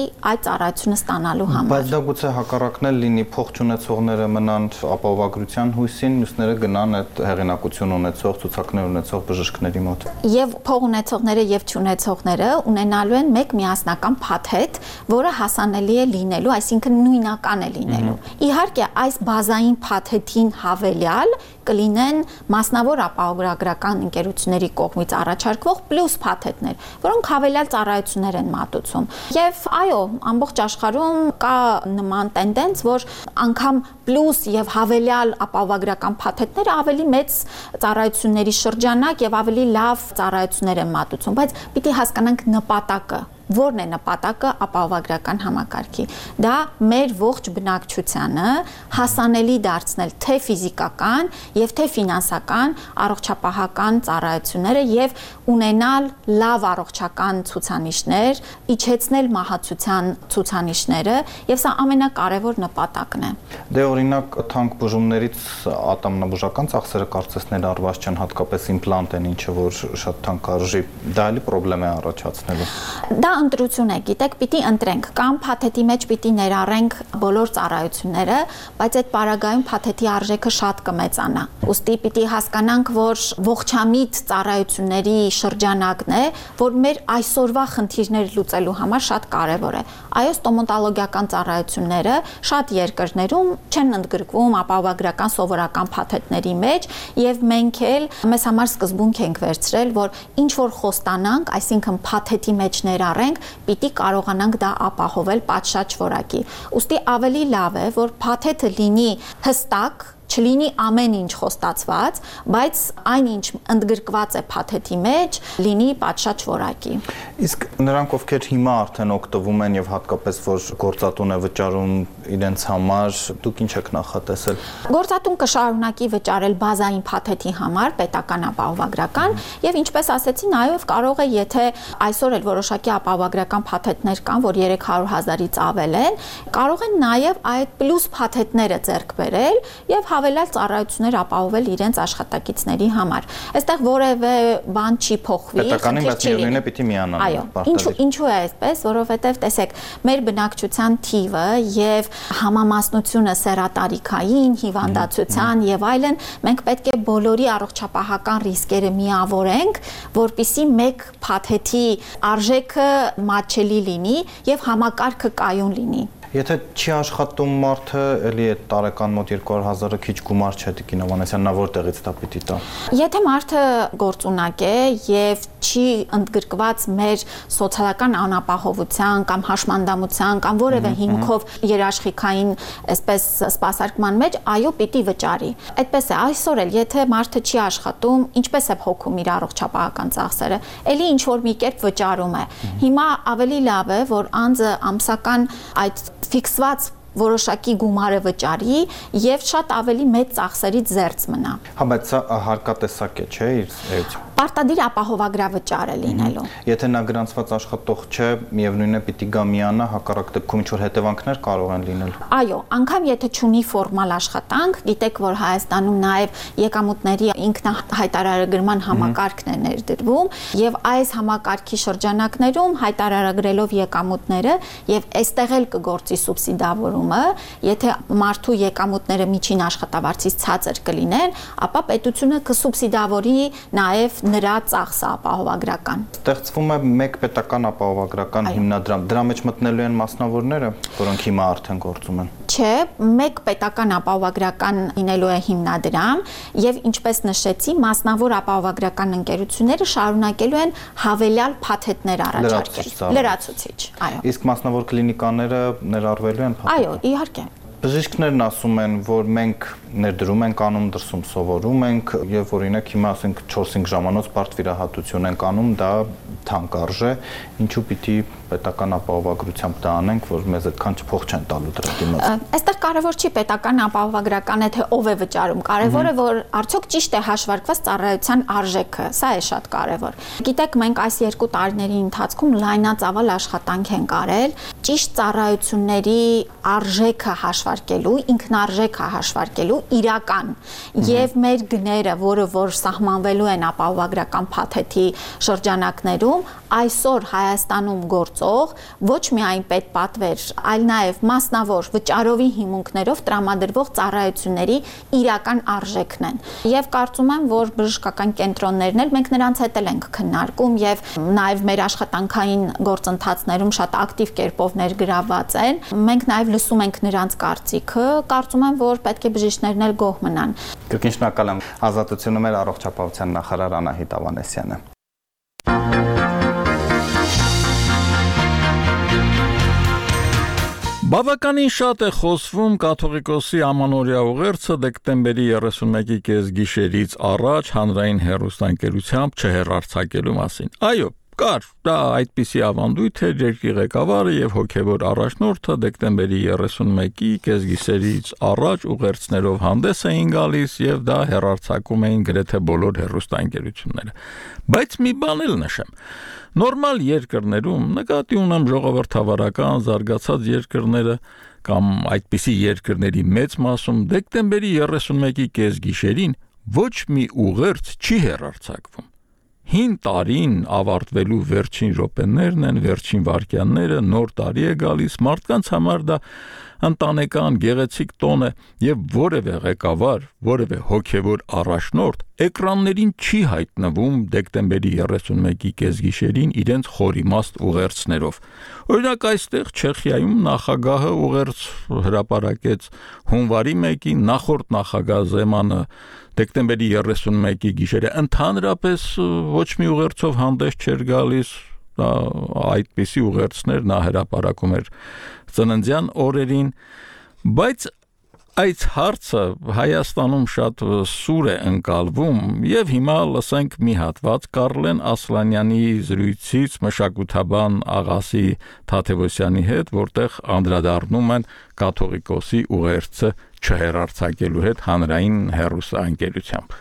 այդ ծառայությունը ստանալու համար։ Բայց դա գուցե հակառակն էլ լինի, փող չունեցողները մնան ապահովագրության հույսին, մյուսները գնան այդ հեղինակություն ունեցող, ցուցակներ ունեցող բժիշկների մոտ։ Եվ փող ունեցողները եւ չունեցողները ունենալու են մեկ միասնական փաթեթ, որը հասանելի է լինելու, այսինքն նույնական է լինելու։ Իհարկե, այս բազային փաթեթին հավելյալ կլինեն մասնավոր ապահովագրական ընկերությունների կողմից առաջարկվող պլյուս փաթեթներ, որոնք հավելյալ ծառայություններ են մատուցում։ Եվ այո, ամբողջ աշխարհում կա նման տենդենց, որ անգամ պլյուս եւ հավելյալ ապահովագրական փաթեթները ավելի մեծ ծառայությունների շրջանակ եւ ավելի լավ ծառայություններ են մատուցում, բայց պիտի հասկանանք նպատակը։ Որն է նպատակը ապահովագրական համակարգի։ Դա մեր ողջ բնակչությանը հասանելի դարձնել թե ֆիզիկական եւ թե ֆինանսական առողջապահական ծառայությունները եւ ունենալ լավ առողջական ցուցանիշներ, իջեցնել մահացության ցուցանիշները եւ սա ամենակարևոր նպատակն է։ Դե օրինակ թանկ բուժումներից ատամնաբուժական ծախսերը կարծես ներառված չեն, հատկապես իմպլանտ են, ինչը որ շատ թանկարժի, դա էլի խնդրեմ է առաջացնելու։ Դա ընտրություն է, գիտեք, պիտի ընտրենք, կամ փաթեթի մեջ պիտի ներառենք բոլոր ծառայությունները, բայց այդ պարագայում փաթեթի արժեքը շատ կմեծանա։ Ուստի պիտի հասկանանք, որ ողջամիտ ծառայությունների շրջանակն է, որ մեր այսօրվա խնդիրները լուծելու համար շատ կարևոր է։ Այո, ստոմատոլոգիական ծառայությունները շատ երկրներում չեն ընդգրկվում ապահովագրական սովորական փաթեթների մեջ, եւ մենք էլ մեզ համար սկզբունք ենք վերցրել, որ ինչ որ խոստանանք, այսինքն փաթեթի մեջ ներառենք, պիտի կարողանանք դա ապահովել պատշաճ որակի։ Ուստի ավելի լավ է, որ փաթեթը լինի հստակ, չլինի ամեն ինչ խոստացված, բայց այնինչ ընդգրկված է փաթեթի մեջ, լինի պատշաճ որակի։ Իսկ նրանք, ովքեր հիմա արդեն օգտվում են եւ հատկապես որ գործատուն է վճարում իրենց համար, դուք ինչ եք նախատեսել։ Գործատուն կշարունակի վճարել բազային փաթեթի համար, պետական ապահովագրական, եւ ինչպես ասեցի, նաեւ կարող է, եթե այսօր էլ որոշակի ապահովագրական փաթեթներ կան, որ 300,000-ից ավել են, կարող են նաեւ այդ պլյուս փաթեթները ձեռք բերել եւ հավելյալ ծառայություններ ապահովել իրենց աշխատակիցների համար։ Այստեղ որևէ բան չի փոխվի, պետականին բայց միևնույն է պիտի միանան։ Այո, ինչու է այսպես, որովհետև տեսեք, մեր բնակչության թիվը եւ համամասնությունը սեռատարիքային, հիվանդացության եւ այլն, մենք պետք է բոլորի առողջապահական ռիսկերը միավորենք, որպիսի մեկ փաթեթի արժեքը մատչելի լինի եւ համակարգը կայուն լինի։ Եթե չի աշխատում մարդը, էլի այդ տարեկան մոտ 200,000-ը քիչ գումար չէ, Տիկին Հովհաննիսյան, նա որտեղից դա պիտի տա։ Եթե մարդը գործունակ է եւ չի ընդգրկված մեր սոցիալական անապահովության կամ հաշմանդամության կամ որևէ հիմքով երաշխիքային այսպես սպասարկման մեջ, այո, պիտի վճարի։ Այդպես է, այսօր էլ եթե մարդը չի աշխատում, ինչպես է փոխում իր առողջապահական ծախսերը, էլի ինչ որ մի կերպ վճարում է։ Հիմա ավելի լավ է, որ անձը ամսական այդ ֆիքսված որոշակի գումարը վճարի եւ շատ ավելի մեծ ծախսերից զերծ մնա։ Հա, բայց սա հարկատեսակ է, չէ՞, իր էություն։ Պարտադիր ապահովագրավճար է լինելու։ Եթե նա գրանցված աշխատող չէ, միևնույնն է պիտի գա միանա, հակառակ դեպքում ինչ որ հետևանքներ կարող են լինել։ Այո, անգամ եթե չունի ֆորմալ աշխատանք, գիտեք, որ Հայաստանում նաեւ եկամուտների ինքնահայտարարագրման համակարգն է ներդրվում եւ այս համակարգի շրջանակներում հայտարարագրելով եկամուտները եւ այստեղ էլ կգործի սուբսիդավորումը, եթե մարդու եկամուտները միջին աշխատավարձից ցածր կլինեն, ապա պետությունը կսուբսիդավորի նաեւ նրա ծախսը ապահովագրական։ Ստեղծվում է մեկ պետական ապահովագրական հիմնադրամ, դրա մեջ մտնելու են մասնավորները, որոնք հիմա արդեն գործում են։ Չէ, մեկ պետական ապահովագրական լինելու է հիմնադրամ եւ ինչպես նշեցի, մասնավոր ապահովագրական ընկերությունները շարունակելու են հավելյալ փաթեթներ առաջարկել։ Լրացուցիչ, այո։ Իսկ մասնավոր կլինիկաները ներառվելու են փաթեթ։ Այո, իհարկե։ Բժիշկներն ասում են, որ մենք ներդրում ենք անում, դրսում սովորում ենք եւ օրինակ հիմա ասենք 4-5 ժամանոց բարդ վիրահատություն ենք անում, դա թանկարժ է, ինչու պիտի պետական ապահովագրությամբ դա անենք, որ մեզ այդքան փող չեն տալու դրա դիմաց։ Այստեղ կարևոր չի պետական ապահովագրականը թե ով է վճարում, կարևորը որ արդյոք ճիշտ է հաշվարկված ծառայության արժեքը, սա է շատ կարևոր։ Գիտեք, մենք այս 2 տարիների ընթացքում լայնածավալ աշխատանք ենք արել, ճիշտ ծառայությունների արժեքը հաշվարկել հաշվարկելու, ինքնարժեք հաշվարկելու իրական եւ մեր գները, որ սահմանվելու են ապահովագրական փաթեթի շրջանակներում, այսօր Հայաստանում գործող ոչ միայն պետպատվեր, այլ նաեւ մասնավոր վճարովի հիմունքներով տրամադրվող ծառայությունների իրական արժեքն են։ Եվ կարծում եմ, որ բժշկական կենտրոններն էլ մենք նրանց հետ ենք քննարկում եւ նաեւ մեր աշխատանքային գործընթացներում շատ ակտիվ կերպով ներգրավված են։ Մենք նաեւ լսում ենք նրանց կարծիքը, կարծում եմ, որ պետք է բժիշկներն էլ գոհ մնան։ Կրկին շնորհակալ եմ Ազատությունը մեր առողջապահության նախարար Անահիտ Ավանեսյանը։ Բավականին շատ է խոսվում կաթողիկոսի ամանորյա ուղերձը դեկտեմբերի 31-ի կեսգիշերից առաջ հանրային հեռուստաընկերությամբ չհեռարձակելու մասին։ Այո, կար դա այդպիսի ավանդույթ էր, երկրի ղեկավարը եւ հոգեվոր առաջնորդը դեկտեմբերի 31-ի կեսգիշերից առաջ ուղերձներով հանդես էին գալիս եւ դա հեռարձակում էին գրեթե բոլոր հեռուստաընկերությունները։ Բայց մի բան էլ նշեմ. Նորմալ երկրներում, նկատի ունեմ ժողովրդավարական զարգացած երկրները կամ այդպիսի երկրների մեծ մասում դեկտեմբերի 31-ի կեսգիշերին ոչ մի ուղերձ չի հեռարձակվում։ Հին տարին ավարտվելու վերջին րոպեներն են, վերջին վայրկյանները, նոր տարի է գալիս, մարդկանց համար դա ընտանեկան գեղեցիկ տոն է եւ որևէ ղեկավար, որևէ հոգեվոր առաջնորդ էկրաններին չի հայտնվում դեկտեմբերի 31-ի կեսգիշերին իրենց խորիմաստ ուղերձներով։ Օրինակ այստեղ Չեխիայում նախագահը ուղերձ հրապարակեց հունվարի 1-ին, նախորդ նախագահ Զեմանը դեկտեմբերի 31-ի գիշերը ընդհանրապես ոչ մի ուղերձով հանդես չէր գալիս, այդպիսի ուղերձներ նա հրապարակում էր ծննդյան օրերին, բայց այդ հարցը Հայաստանում շատ սուր է ընկալվում եւ հիմա լսենք մի հատված Կարլեն Ասլանյանի զրույցից մշակութաբան Աղասի Թաթևոսյանի հետ, որտեղ անդրադառնում են կաթողիկոսի ուղերձը չհեռարձակելու հետ հանրային հեռուստաընկերությամբ։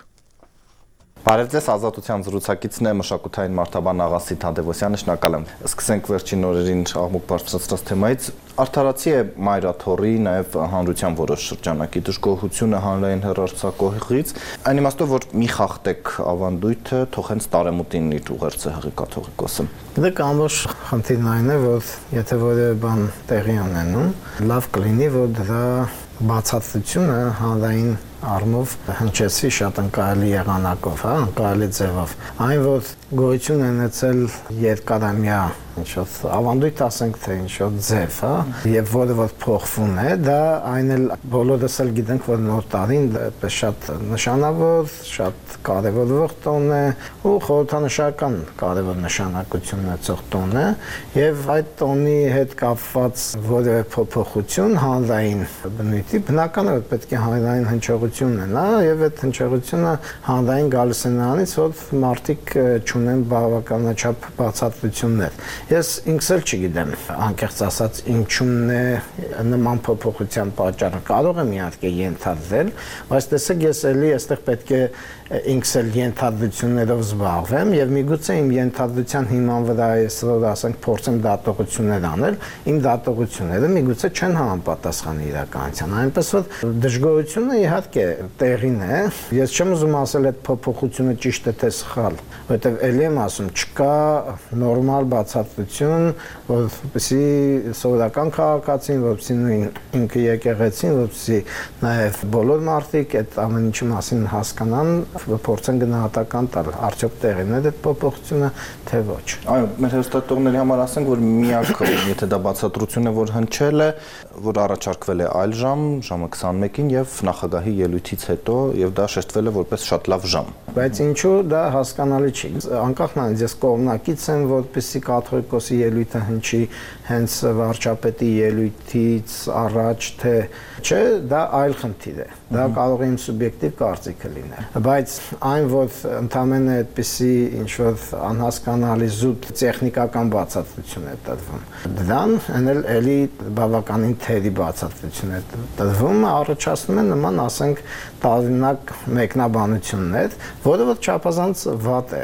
Բարև ձեզ, Ազատության զրուցակիցն է մշակութային մարդաբան Աղասի Թադևոսյանը, շնորհակալ եմ։ Սկսենք վերջին օրերին աղմուկ բարձրացրած թեմայից։ Արդարացի է մայրաթոռի, նաև հանրության որոշ շրջանակի դժգոհությունը հանրային հեռարձակողից, այն իմաստով, որ մի խախտեք ավանդույթը, թող հենց տարեմուտին իր ուղերձը հղի կաթողիկոսը։ Դե ամբողջ խնդիրն այն է, որ եթե որևէ բան տեղի ունենում, լավ կլինի, որ դրա բացատրությունը հանրային առումով հնչեցի շատ ընկալելի եղանակով, ընկալելի ձևով։ Այն, որ գոյություն է ունեցել երկարամյա ինչ-որ ավանդույթ, ասենք թե ինչ-որ ձև, եւ որը որ փոխվում է, դա այն էլ բոլորս էլ գիտենք, որ նոր տարին շատ նշանավոր, շատ կարևորող տոն է ու խորհրդանշական կարևոր նշանակություն ունեցող տոն է, եւ այդ տոնի հետ կապված որևէ փոփոխություն հանրային բնույթի բնական է, որ պետք է հանրային հնչողություն ունենա, եւ այդ հնչողությունը հանրային գալիս է նրանից, որ մարդիկ չունեն բավականաչափ բացատրություններ։ Ես ինքս էլ չգիտեմ, անկեղծ ասած, ինչու՞մն է նման փոփոխության պատճառը։ Կարող եմ իհարկե ենթադրել, բայց տեսեք, ես էլի այստեղ պետք է ինքս էլ ենթադրություններով զբաղվեմ եւ միգուցե իմ ենթադրության հիման վրա այսօր ասենք փորձեմ դատողություններ անել, իմ դատողությունները միգուցե չեն համապատասխանի իրականության։ Այնպես որ դժգոհությունը իհարկե տեղին է։ Ես չեմ ուզում ասել այդ փոփոխությունը ճիշտ է թե սխալ, որովհետեւ ելի եմ ասում, չկա նորմալ բացատրություն, որպեսզի սովորական քաղաքացին, որպեսզի ինքը եկեղեցին, որպեսզի նաեւ բոլոր մարդիկ այդ ամեն ինչի մասին հասկանան, փորձեն գնահատական տալ, արդյոք տեղին է այդ փոփոխությունը, թե ոչ։ Այո, մեր հերոստատողների համար ասենք, որ միակ, եթե դա բացատրություն է, որ հնչել է, որ առաջարկվել է այլ ժամ, ժամը 21-ին եւ նախագահի ելույթից հետո, եւ դա շեշտվել է որպես շատ լավ ժամ։ Բայց ինչու դա հասկանալի չի։ Անկախ նրանից ես կողմնակից եմ, որպեսզի կաթողիկոսի ելույթը հնչի հենց վարչապետի ելույթից առաջ, թե չէ, դա այլ խնդիր է։ Դա կարող է իմ սուբյեկտիվ կարծիքը լինել։ Բայց այն, որ ընդամենը այդպիսի ինչ-որ անհասկանալի զուտ տեխնիկական բացատրություն է տրվում, դրան հենց էլի բավականին թերի բացատրություն է տրվում, առաջացնում է նման, ասենք, տարօրինակ մեկնաբանություններ, որը որ չափազանց վատ է։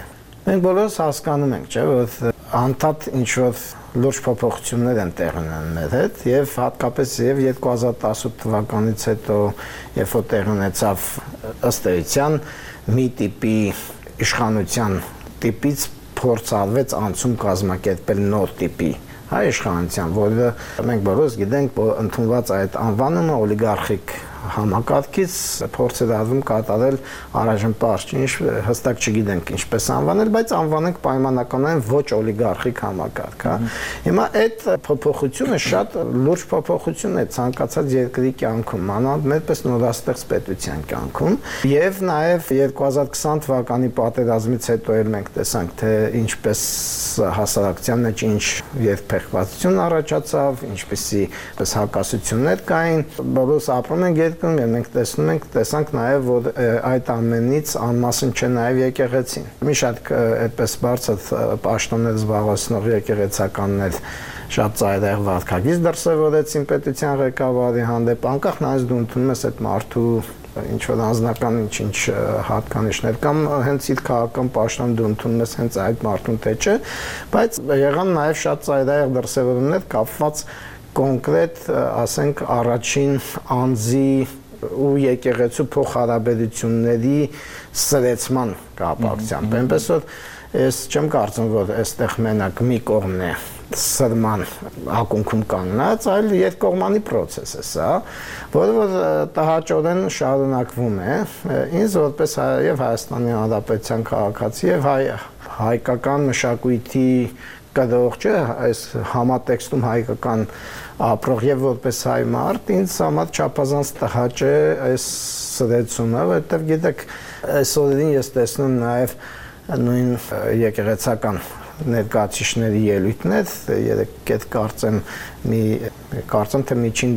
Մենք բոլորս հասկանում ենք, չէ՞, որ անդադ ինչ որ լուրջ փոփոխություններ են տեղի ունենում մեր հետ եւ հատկապես եւ 2018 թվականից հետո երբ որ տեղի ունեցավ ըստ էության մի տիպի իշխանության տիպից փորձ արվեց անցում կազմակերպել նոր տիպի իշխանության, որը մենք բոլորս գիտենք, որ ընդունված այդ անվանումը օլիգարխիկ համակարգից փորձ է դառնում կատարել առայժմ պարզ ինչ հստակ չգիտենք ինչպես անվանել, բայց անվանենք պայմանականորեն ոչ օլիգարխիկ համակարգ, հա։ Հիմա այդ փոփոխությունը շատ լուրջ փոփոխություն է ցանկացած երկրի կյանքում, մանավանդ մերպես նորաստեղծ պետության կյանքում, եւ նաեւ 2020 թվականի պատերազմից հետո էլ մենք տեսանք, թե ինչպես հասարակության մեջ ինչ երկփեղվածություն առաջացավ, ինչպեսի հակասություններ կային, բոլորս ապրում ենք երկրում եւ մենք տեսանք նաեւ որ այդ ամենից անմասն չէ նաեւ եկեղեցին։ Մի շատ այդպես բարձր պաշտոններ զբաղեցնող եկեղեցականներ շատ ծայրահեղ վարքագիծ դրսևորեցին պետության ղեկավարի հանդեպ, անկախ նայած դու ընդունում ես այդ մարդու ինչ որ անձնական ինչ հատկանիշներ կամ հենց իր քաղաքական պաշտոն դու ընդունում ես հենց այդ մարդուն թե չէ, բայց եղան նաեւ շատ ծայրահեղ դրսևորումներ կապված կոնկրետ, ասենք, առաջին անձի ու եկեղեցու փոխհարաբերությունների սրեցման կապակցությամբ։ Այնպես որ ես չեմ կարծում, որ այստեղ մենակ մի կողմն է սրման ակունքում կանգնած, այլ երկկողմանի process է սա, որը որ տհաճորեն շարունակվում է։ Ինձ որպես եւ Հայաստանի Հանրապետության քաղաքացի եւ հայկական մշակույթի կդող չէ, այս համատեքստում հայկական ապրող եւ որպես հայ մարդ, ինձ համար չափազանց տհաճ է այս սրեցումը, որովհետեւ գիտեք, այսօրին ես տեսնում նաեւ նույն եկեղեցական ներկայացուցիչների ելույթներ, երեք կարծեմ թե միջին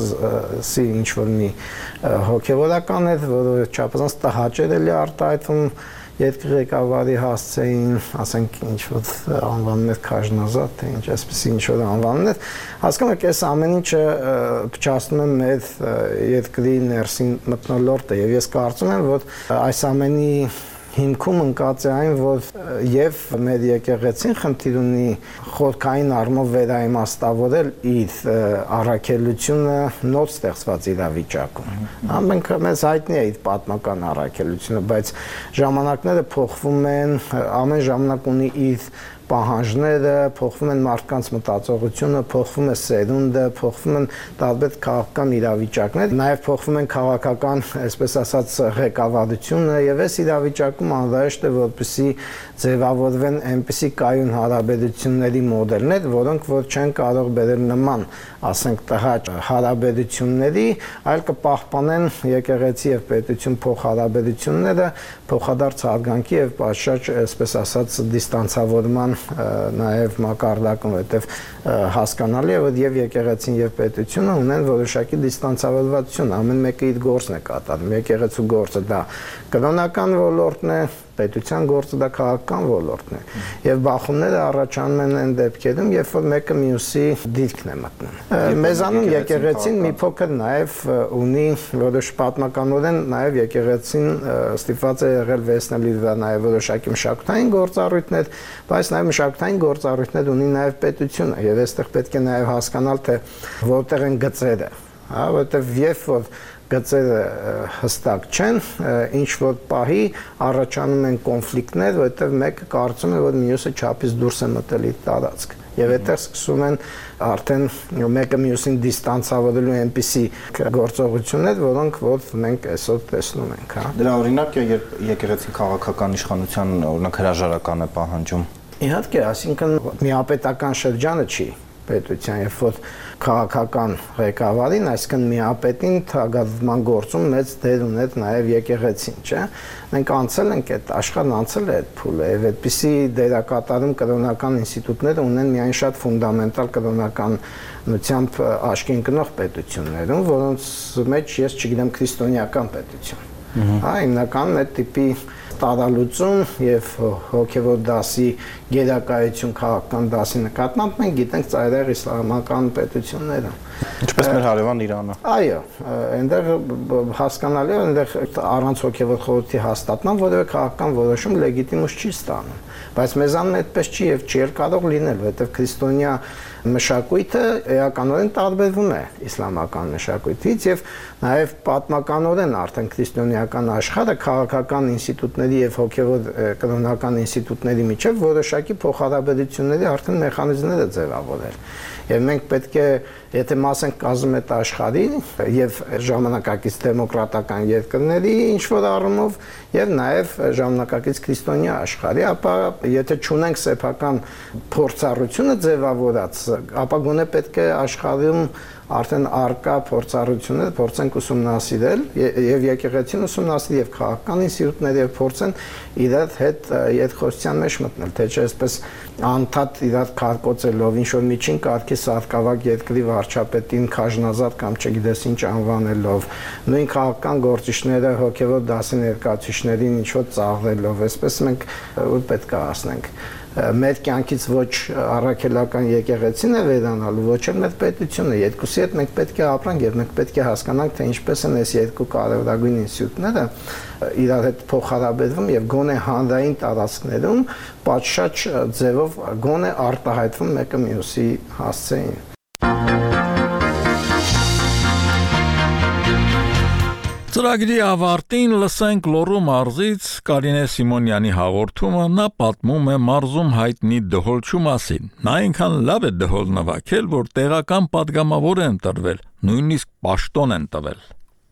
դասի ինչ որ մի հոգեվորական էր, որը չափազանց տհաճ էր էլի արտահայտվում երկրի ղեկավարի հասցեին, ասենք ինչ որ անվաններ քաժնազատ, թե ինչ այսպեսի ինչ որ անվաններ, հասկանում եք, այս ամեն ինչը փչացնում է մեր երկրի ներսին մթնոլորտը եւ ես կարծում եմ, որ այս ամենի հիմքում ընկած է այն, որ եւ մեր եկեղեցին խնդիր ունի խորքային առումով վերաիմաստավորել իր առաքելությունը նոր ստեղծված իրավիճակում։ Մենք մեզ հայտնի է իր պատմական առաքելությունը, բայց ժամանակները փոխվում են, ամեն ժամանակ ունի իր պահանջները, փոխվում են մարդկանց մտածողությունը, փոխվում է սերունդը, փոխվում են տարբեր քաղաքական իրավիճակներ, նաև փոխվում են քաղաքական, այսպես ասած, ղեկավարությունը եւ այս իրավիճակում անհրաժեշտ է որպեսզի ձևավորվեն այնպիսի կայուն հարաբերությունների մոդելներ, որոնք որ չեն կարող բերել նման, ասենք, տհաճ հարաբերությունների, այլ կպահպանեն եկեղեցի եւ պետություն փոխհարաբերությունները փոխադարձ հարգանքի եւ պատշաճ, այսպես ասած, դիստանցավորման նաև մակարդակում, որտեվ հասկանալի է, որ եւ եկեղեցին եւ պետությունը ունեն որոշակի դիստանցավորվածություն, ամեն մեկը իր գործն է կատարում, եկեղեցու գործը դա կրոնական ոլորտն է, պետության գործը դա քաղաքական ոլորտն է եւ բախումները առաջանում են այն դեպքերում, երբ որ մեկը մյուսի դիրքն է մտնում։ Մեզանում եկեղեցին մի փոքր նաև ունի որոշ պատմականորեն նաև եկեղեցին ստիպված է եղել վերցնել իր վրա նաև որոշակի մշակութային գործառույթներ, բայց նաև մշակութային գործառույթներ ունի նաև պետությունը եւ այստեղ պետք է նաև հասկանալ թե որտեղ են գծերը, հա, որտեղ երբ որ գծերը հստակ չեն, ինչ որ պահի առաջանում են կոնֆլիկտներ, որովհետև մեկը կարծում է, որ մյուսը չափից դուրս է մտել իր տարածք։ Եվ այդտեղ սկսում են արդեն մեկը մյուսին դիստանցավորելու այնպիսի գործողություններ, որոնք որ մենք այսօր տեսնում ենք, հա։ Դրա օրինակ է, երբ եկեղեցի քաղաքական իշխանության օրինակ հրաժարական է պահանջում։ Իհարկե, այսինքն միապետական շրջանը չի պետության, երբ որ քաղաքական ղեկավարին, այսինքն միապետին թագավորման գործում մեծ դեր ուներ նաև եկեղեցին, չէ՞։ Մենք անցել ենք այդ աշխարհն անցել է այդ փուլը, եւ այդպիսի դերակատարում կրոնական ինստիտուտները ունեն միայն շատ ֆունդամենտալ կրոնականությամբ աչքի ընկնող պետություններում, որոնց մեջ ես չգիտեմ քրիստոնեական պետություն։ Հա, հիմնական այդ տիպի տարալուծում եւ հոգեվոր դասի գերակայություն քաղաքական դասի նկատմամբ մենք գիտենք ծայրահեղ իսլամական պետությունները։ Ինչպես մեր հարևան Իրանը։ Այո, այնտեղ հասկանալի է, այնտեղ առանց հոգևոր խորհրդի հաստատման որևէ քաղաքական որոշում լեգիտիմուս չի ստանում, բայց մեզանն այդպես չի եւ չի կարող լինել, որովհետեւ քրիստոնյա մշակույթը էականորեն տարբերվում է իսլամական մշակույթից եւ նաեւ պատմականորեն արդեն քրիստոնեական աշխարհը քաղաքական ինստիտուտների եւ հոգեվոր կրոնական ինստիտուտների միջև որոշակի փոխհարաբերությունների արդեն մեխանիզմներ է ձևավորել եւ մենք պետք է եթե մաս ենք կազմում այդ աշխարհի եւ ժամանակակից դեմոկրատական երկրների ինչ որ առումով եւ նաեւ ժամանակակից քրիստոնյա աշխարհի, ապա եթե չունենք սեփական փորձառությունը ձևավորած, ապա գոնե պետք է աշխարհում արդեն արկա փորձառությունները փորձենք ուսումնասիրել եւ եկեղեցին ուսումնասիրել եւ քաղաքական ինստիտուտները եւ փորձեն իրար հետ երկխոսության մեջ մտնել, թե չէ այսպես անդադ իրար քարկոծելով ինչ որ միջին կարգի սարքավակ երկրի վարչապետին քաժնազատ կամ չգիտես ինչ անվանելով, նույն քաղաքական գործիչները հոգեվոր դասի ներկայացուցիչներին ինչ որ ծաղրելով, այսպես մենք ուր պետք է հասնենք մեր կյանքից ոչ առաքելական եկեղեցին է վերանալու, ոչ էլ մեր պետությունը, երկուսի հետ մենք պետք է ապրանք եւ մենք պետք է հասկանանք, թե ինչպես են այս երկու կարևորագույն ինստիտուտները իրար հետ փոխհարաբերվում եւ գոնե հանրային տարածքներում պատշաճ ձևով գոնե արտահայտվում մեկը մյուսի հասցեին։ Ծրագրի ավարտին լսենք Լոռու մարզից Կարինե Սիմոնյանի հաղորդումը, նա պատմում է մարզում հայտնի դհոլչու մասին։ Նա այնքան լավ է դհոլ նվագել, որ տեղական պատգամավոր են տրվել, նույնիսկ պաշտոն են տվել։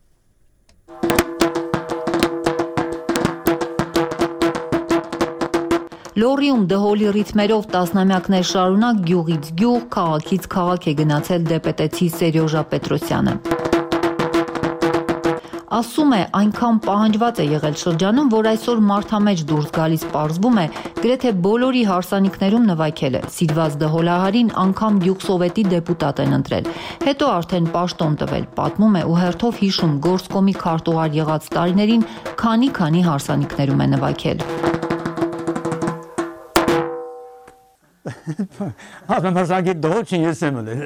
Լոռիում դհոլի ռիթմերով տասնամյակներ շարունակ գյուղից գյուղ, քաղաքից քաղաք է գնացել դեպետեցի Սերյոժա Պետրոսյանը։ Ասում է, այնքան պահանջված է եղել շրջանում, որ այսօր մարդամեջ դուրս գալիս պարզվում է, գրեթե բոլորի հարսանիքներում նվագել է։ Սիրված դհոլահարին անգամ գյուղսովետի դեպուտատ են ընտրել։ Հետո արդեն պաշտոն տվել, պատմում է ու հերթով հիշում Գորսկոմի քարտուղար եղած տարիներին քանի հարսանիքներում է նվագել։ Ասում հարսանիքի դհոլ ես եմ ել։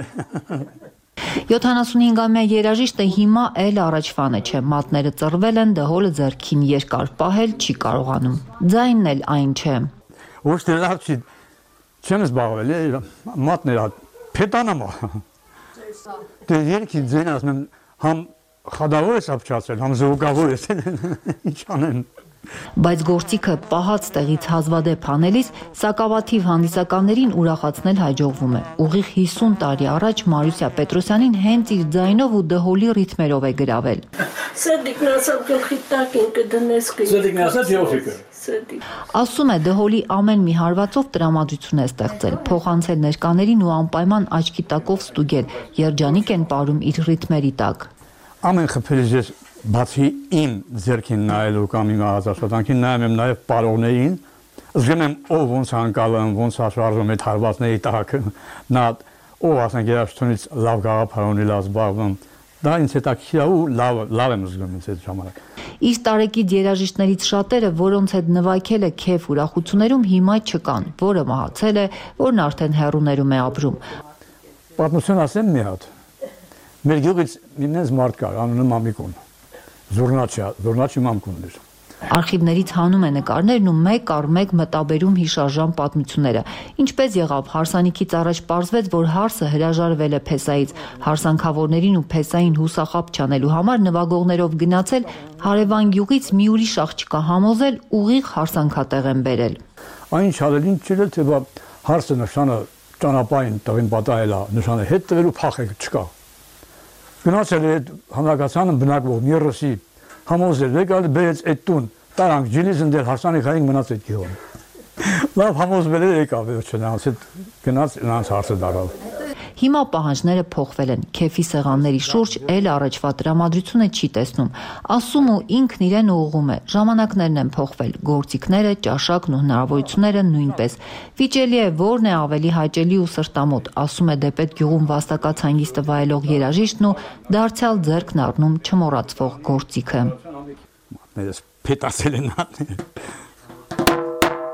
75-ամյա երաժիշտը հիմա էլ առաջվանը չէ, մատները ծռվել են, դհոլը ձեռքին երկար պահել չի կարողանում։ Ձայնն էլ այն չէ։ Ոչ թե լավ չի, չեմ զբաղվել, մատները փետանամա։ Դե երկի ձայն ասում եմ, համ խադավոր ես ապչացել, համ զուգավոր ես, ինչ անեմ։ Բայց գործիքը պահած տեղից հազվադեպ անելիս սակավաթիվ հանդիսականներին ուրախացնել հաջողվում է։ Ուղիղ 50 տարի առաջ Մարուսյա Պետրոսյանին հենց իր ձայնով ու դհոլի ռիթմերով է գրավել։ Ասում է, դհոլի ամեն մի հարվածով տրամադրություն է ստեղծել, փոխանցել ներկաներին ու անպայման աչքի տակով ստուգել, երջանիկ են ապրում իր ռիթմերի տակ։ Ամեն խփելիս ես բացի իմ ձեռքին նայելու կամ իմ աշխատանքին նայում եմ նաև պարողներին, զգում եմ ով ոնց անկալում, ոնց աշխարհում այդ հարվածների տակ, նա ով ասենք երաժշտությունից լավ գաղափար ունի, լավ զբաղվում, դա ինձ հետաքրքիր է ու լավ եմ զգում ինձ այդ ժամանակ։ Իր տարեկից երաժիշտներից շատերը, որոնց հետ նվագել է քեֆ ուրախություններում, հիմա չկան, որը մահացել է, որն արդեն հեռուներում է ապրում։ Պատմություն ասեմ մի հատ։ Մեր գյուղից ինձ մարդ կար, անունը Մամիկոն։ Զորնաչի մամկունն էր։ Արխիվներից հանում է նկարներն ու մեկ առ մեկ մտաբերում հիշարժան պատմությունները։ Ինչպես եղավ, հարսանիքից առաջ պարզվեց, որ հարսը հրաժարվել է փեսայից, հարսանքավորներին ու փեսային հուսախապ չանելու համար նվագողներով գնացել հարևան գյուղից մի ուրիշ աղջկա համոզել ուղիղ հարսանքատեղ են բերել։ Այն չարելին չէր, թե հարսը նշանը ճանապարհին տղին պատահել է, նշանը հետ տվելու փախեք չկա։ Գնացել է հանրակացանը բնակվող Միրոսի համոզել, եկալ բերեց այդ տուն, տարանք ջինից ընդել հարսանիքային մնաց այդ գյուղում։ Լավ համոզվել է եկավ վերջը նրանց հետ գնաց նրանց հարցը դարավ։ Հիմա պահանջները փոխվել են, քեֆի սեղանների շուրջ էլ առաջվա տրամադրությունը չի տեսնում։ Ասում ու ինքն իրեն ուղղում է, ժամանակներն են փոխվել, գործիքները, ճաշակն ու հնարավորությունները նույնպես։ Վիճելի է, որն է ավելի հաճելի ու սրտամոտ, ասում է դեպետ գյուղում վաստակած հանգիստը վայելող երաժիշտն ու դարձյալ ձեռքն առնում չմոռացվող գործիքը։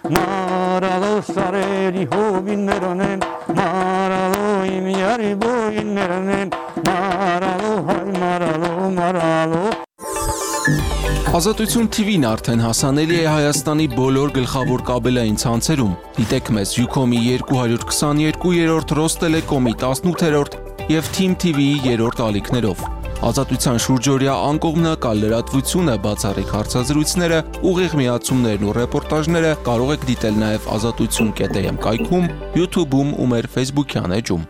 մարալո սարերի հովիներն են, մարալո իմ յարի բոյիներն են, մարալո հայ մարալո Ազատություն TV-ն արդեն հասանելի է Հայաստանի բոլոր գլխավոր կաբելային ցանցերում։ Դիտեք մեզ Ucom-ի 222-րդ, Ռոստելեկոմի 18-րդ և Team TV-ի 3-րդ ալիքներով։ Ազատության շուրջօրյա անկողմնակալ լրատվությունը, բացառիկ հարցազրույցները, ուղիղ միացումներն ու ռեպորտաժները կարող եք դիտել նաև azatutsun.am կայքում, YouTube-ում ու մեր Facebook-յան էջում։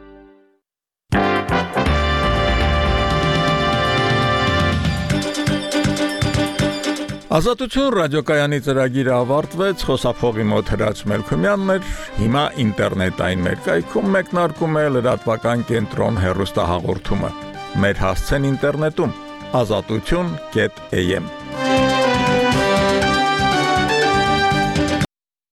Ազատություն ռադիոկայանի ծրագիրը ավարտվեց, խոսափողի մոտ Հրաչ Մելքումյանն էր, հիմա ինտերնետային մեր կայքում մեկնարկում է լրատվական կենտրոն հեռուստահաղորդումը։ Մեր հասցեն ինտերնետում azatutsun.am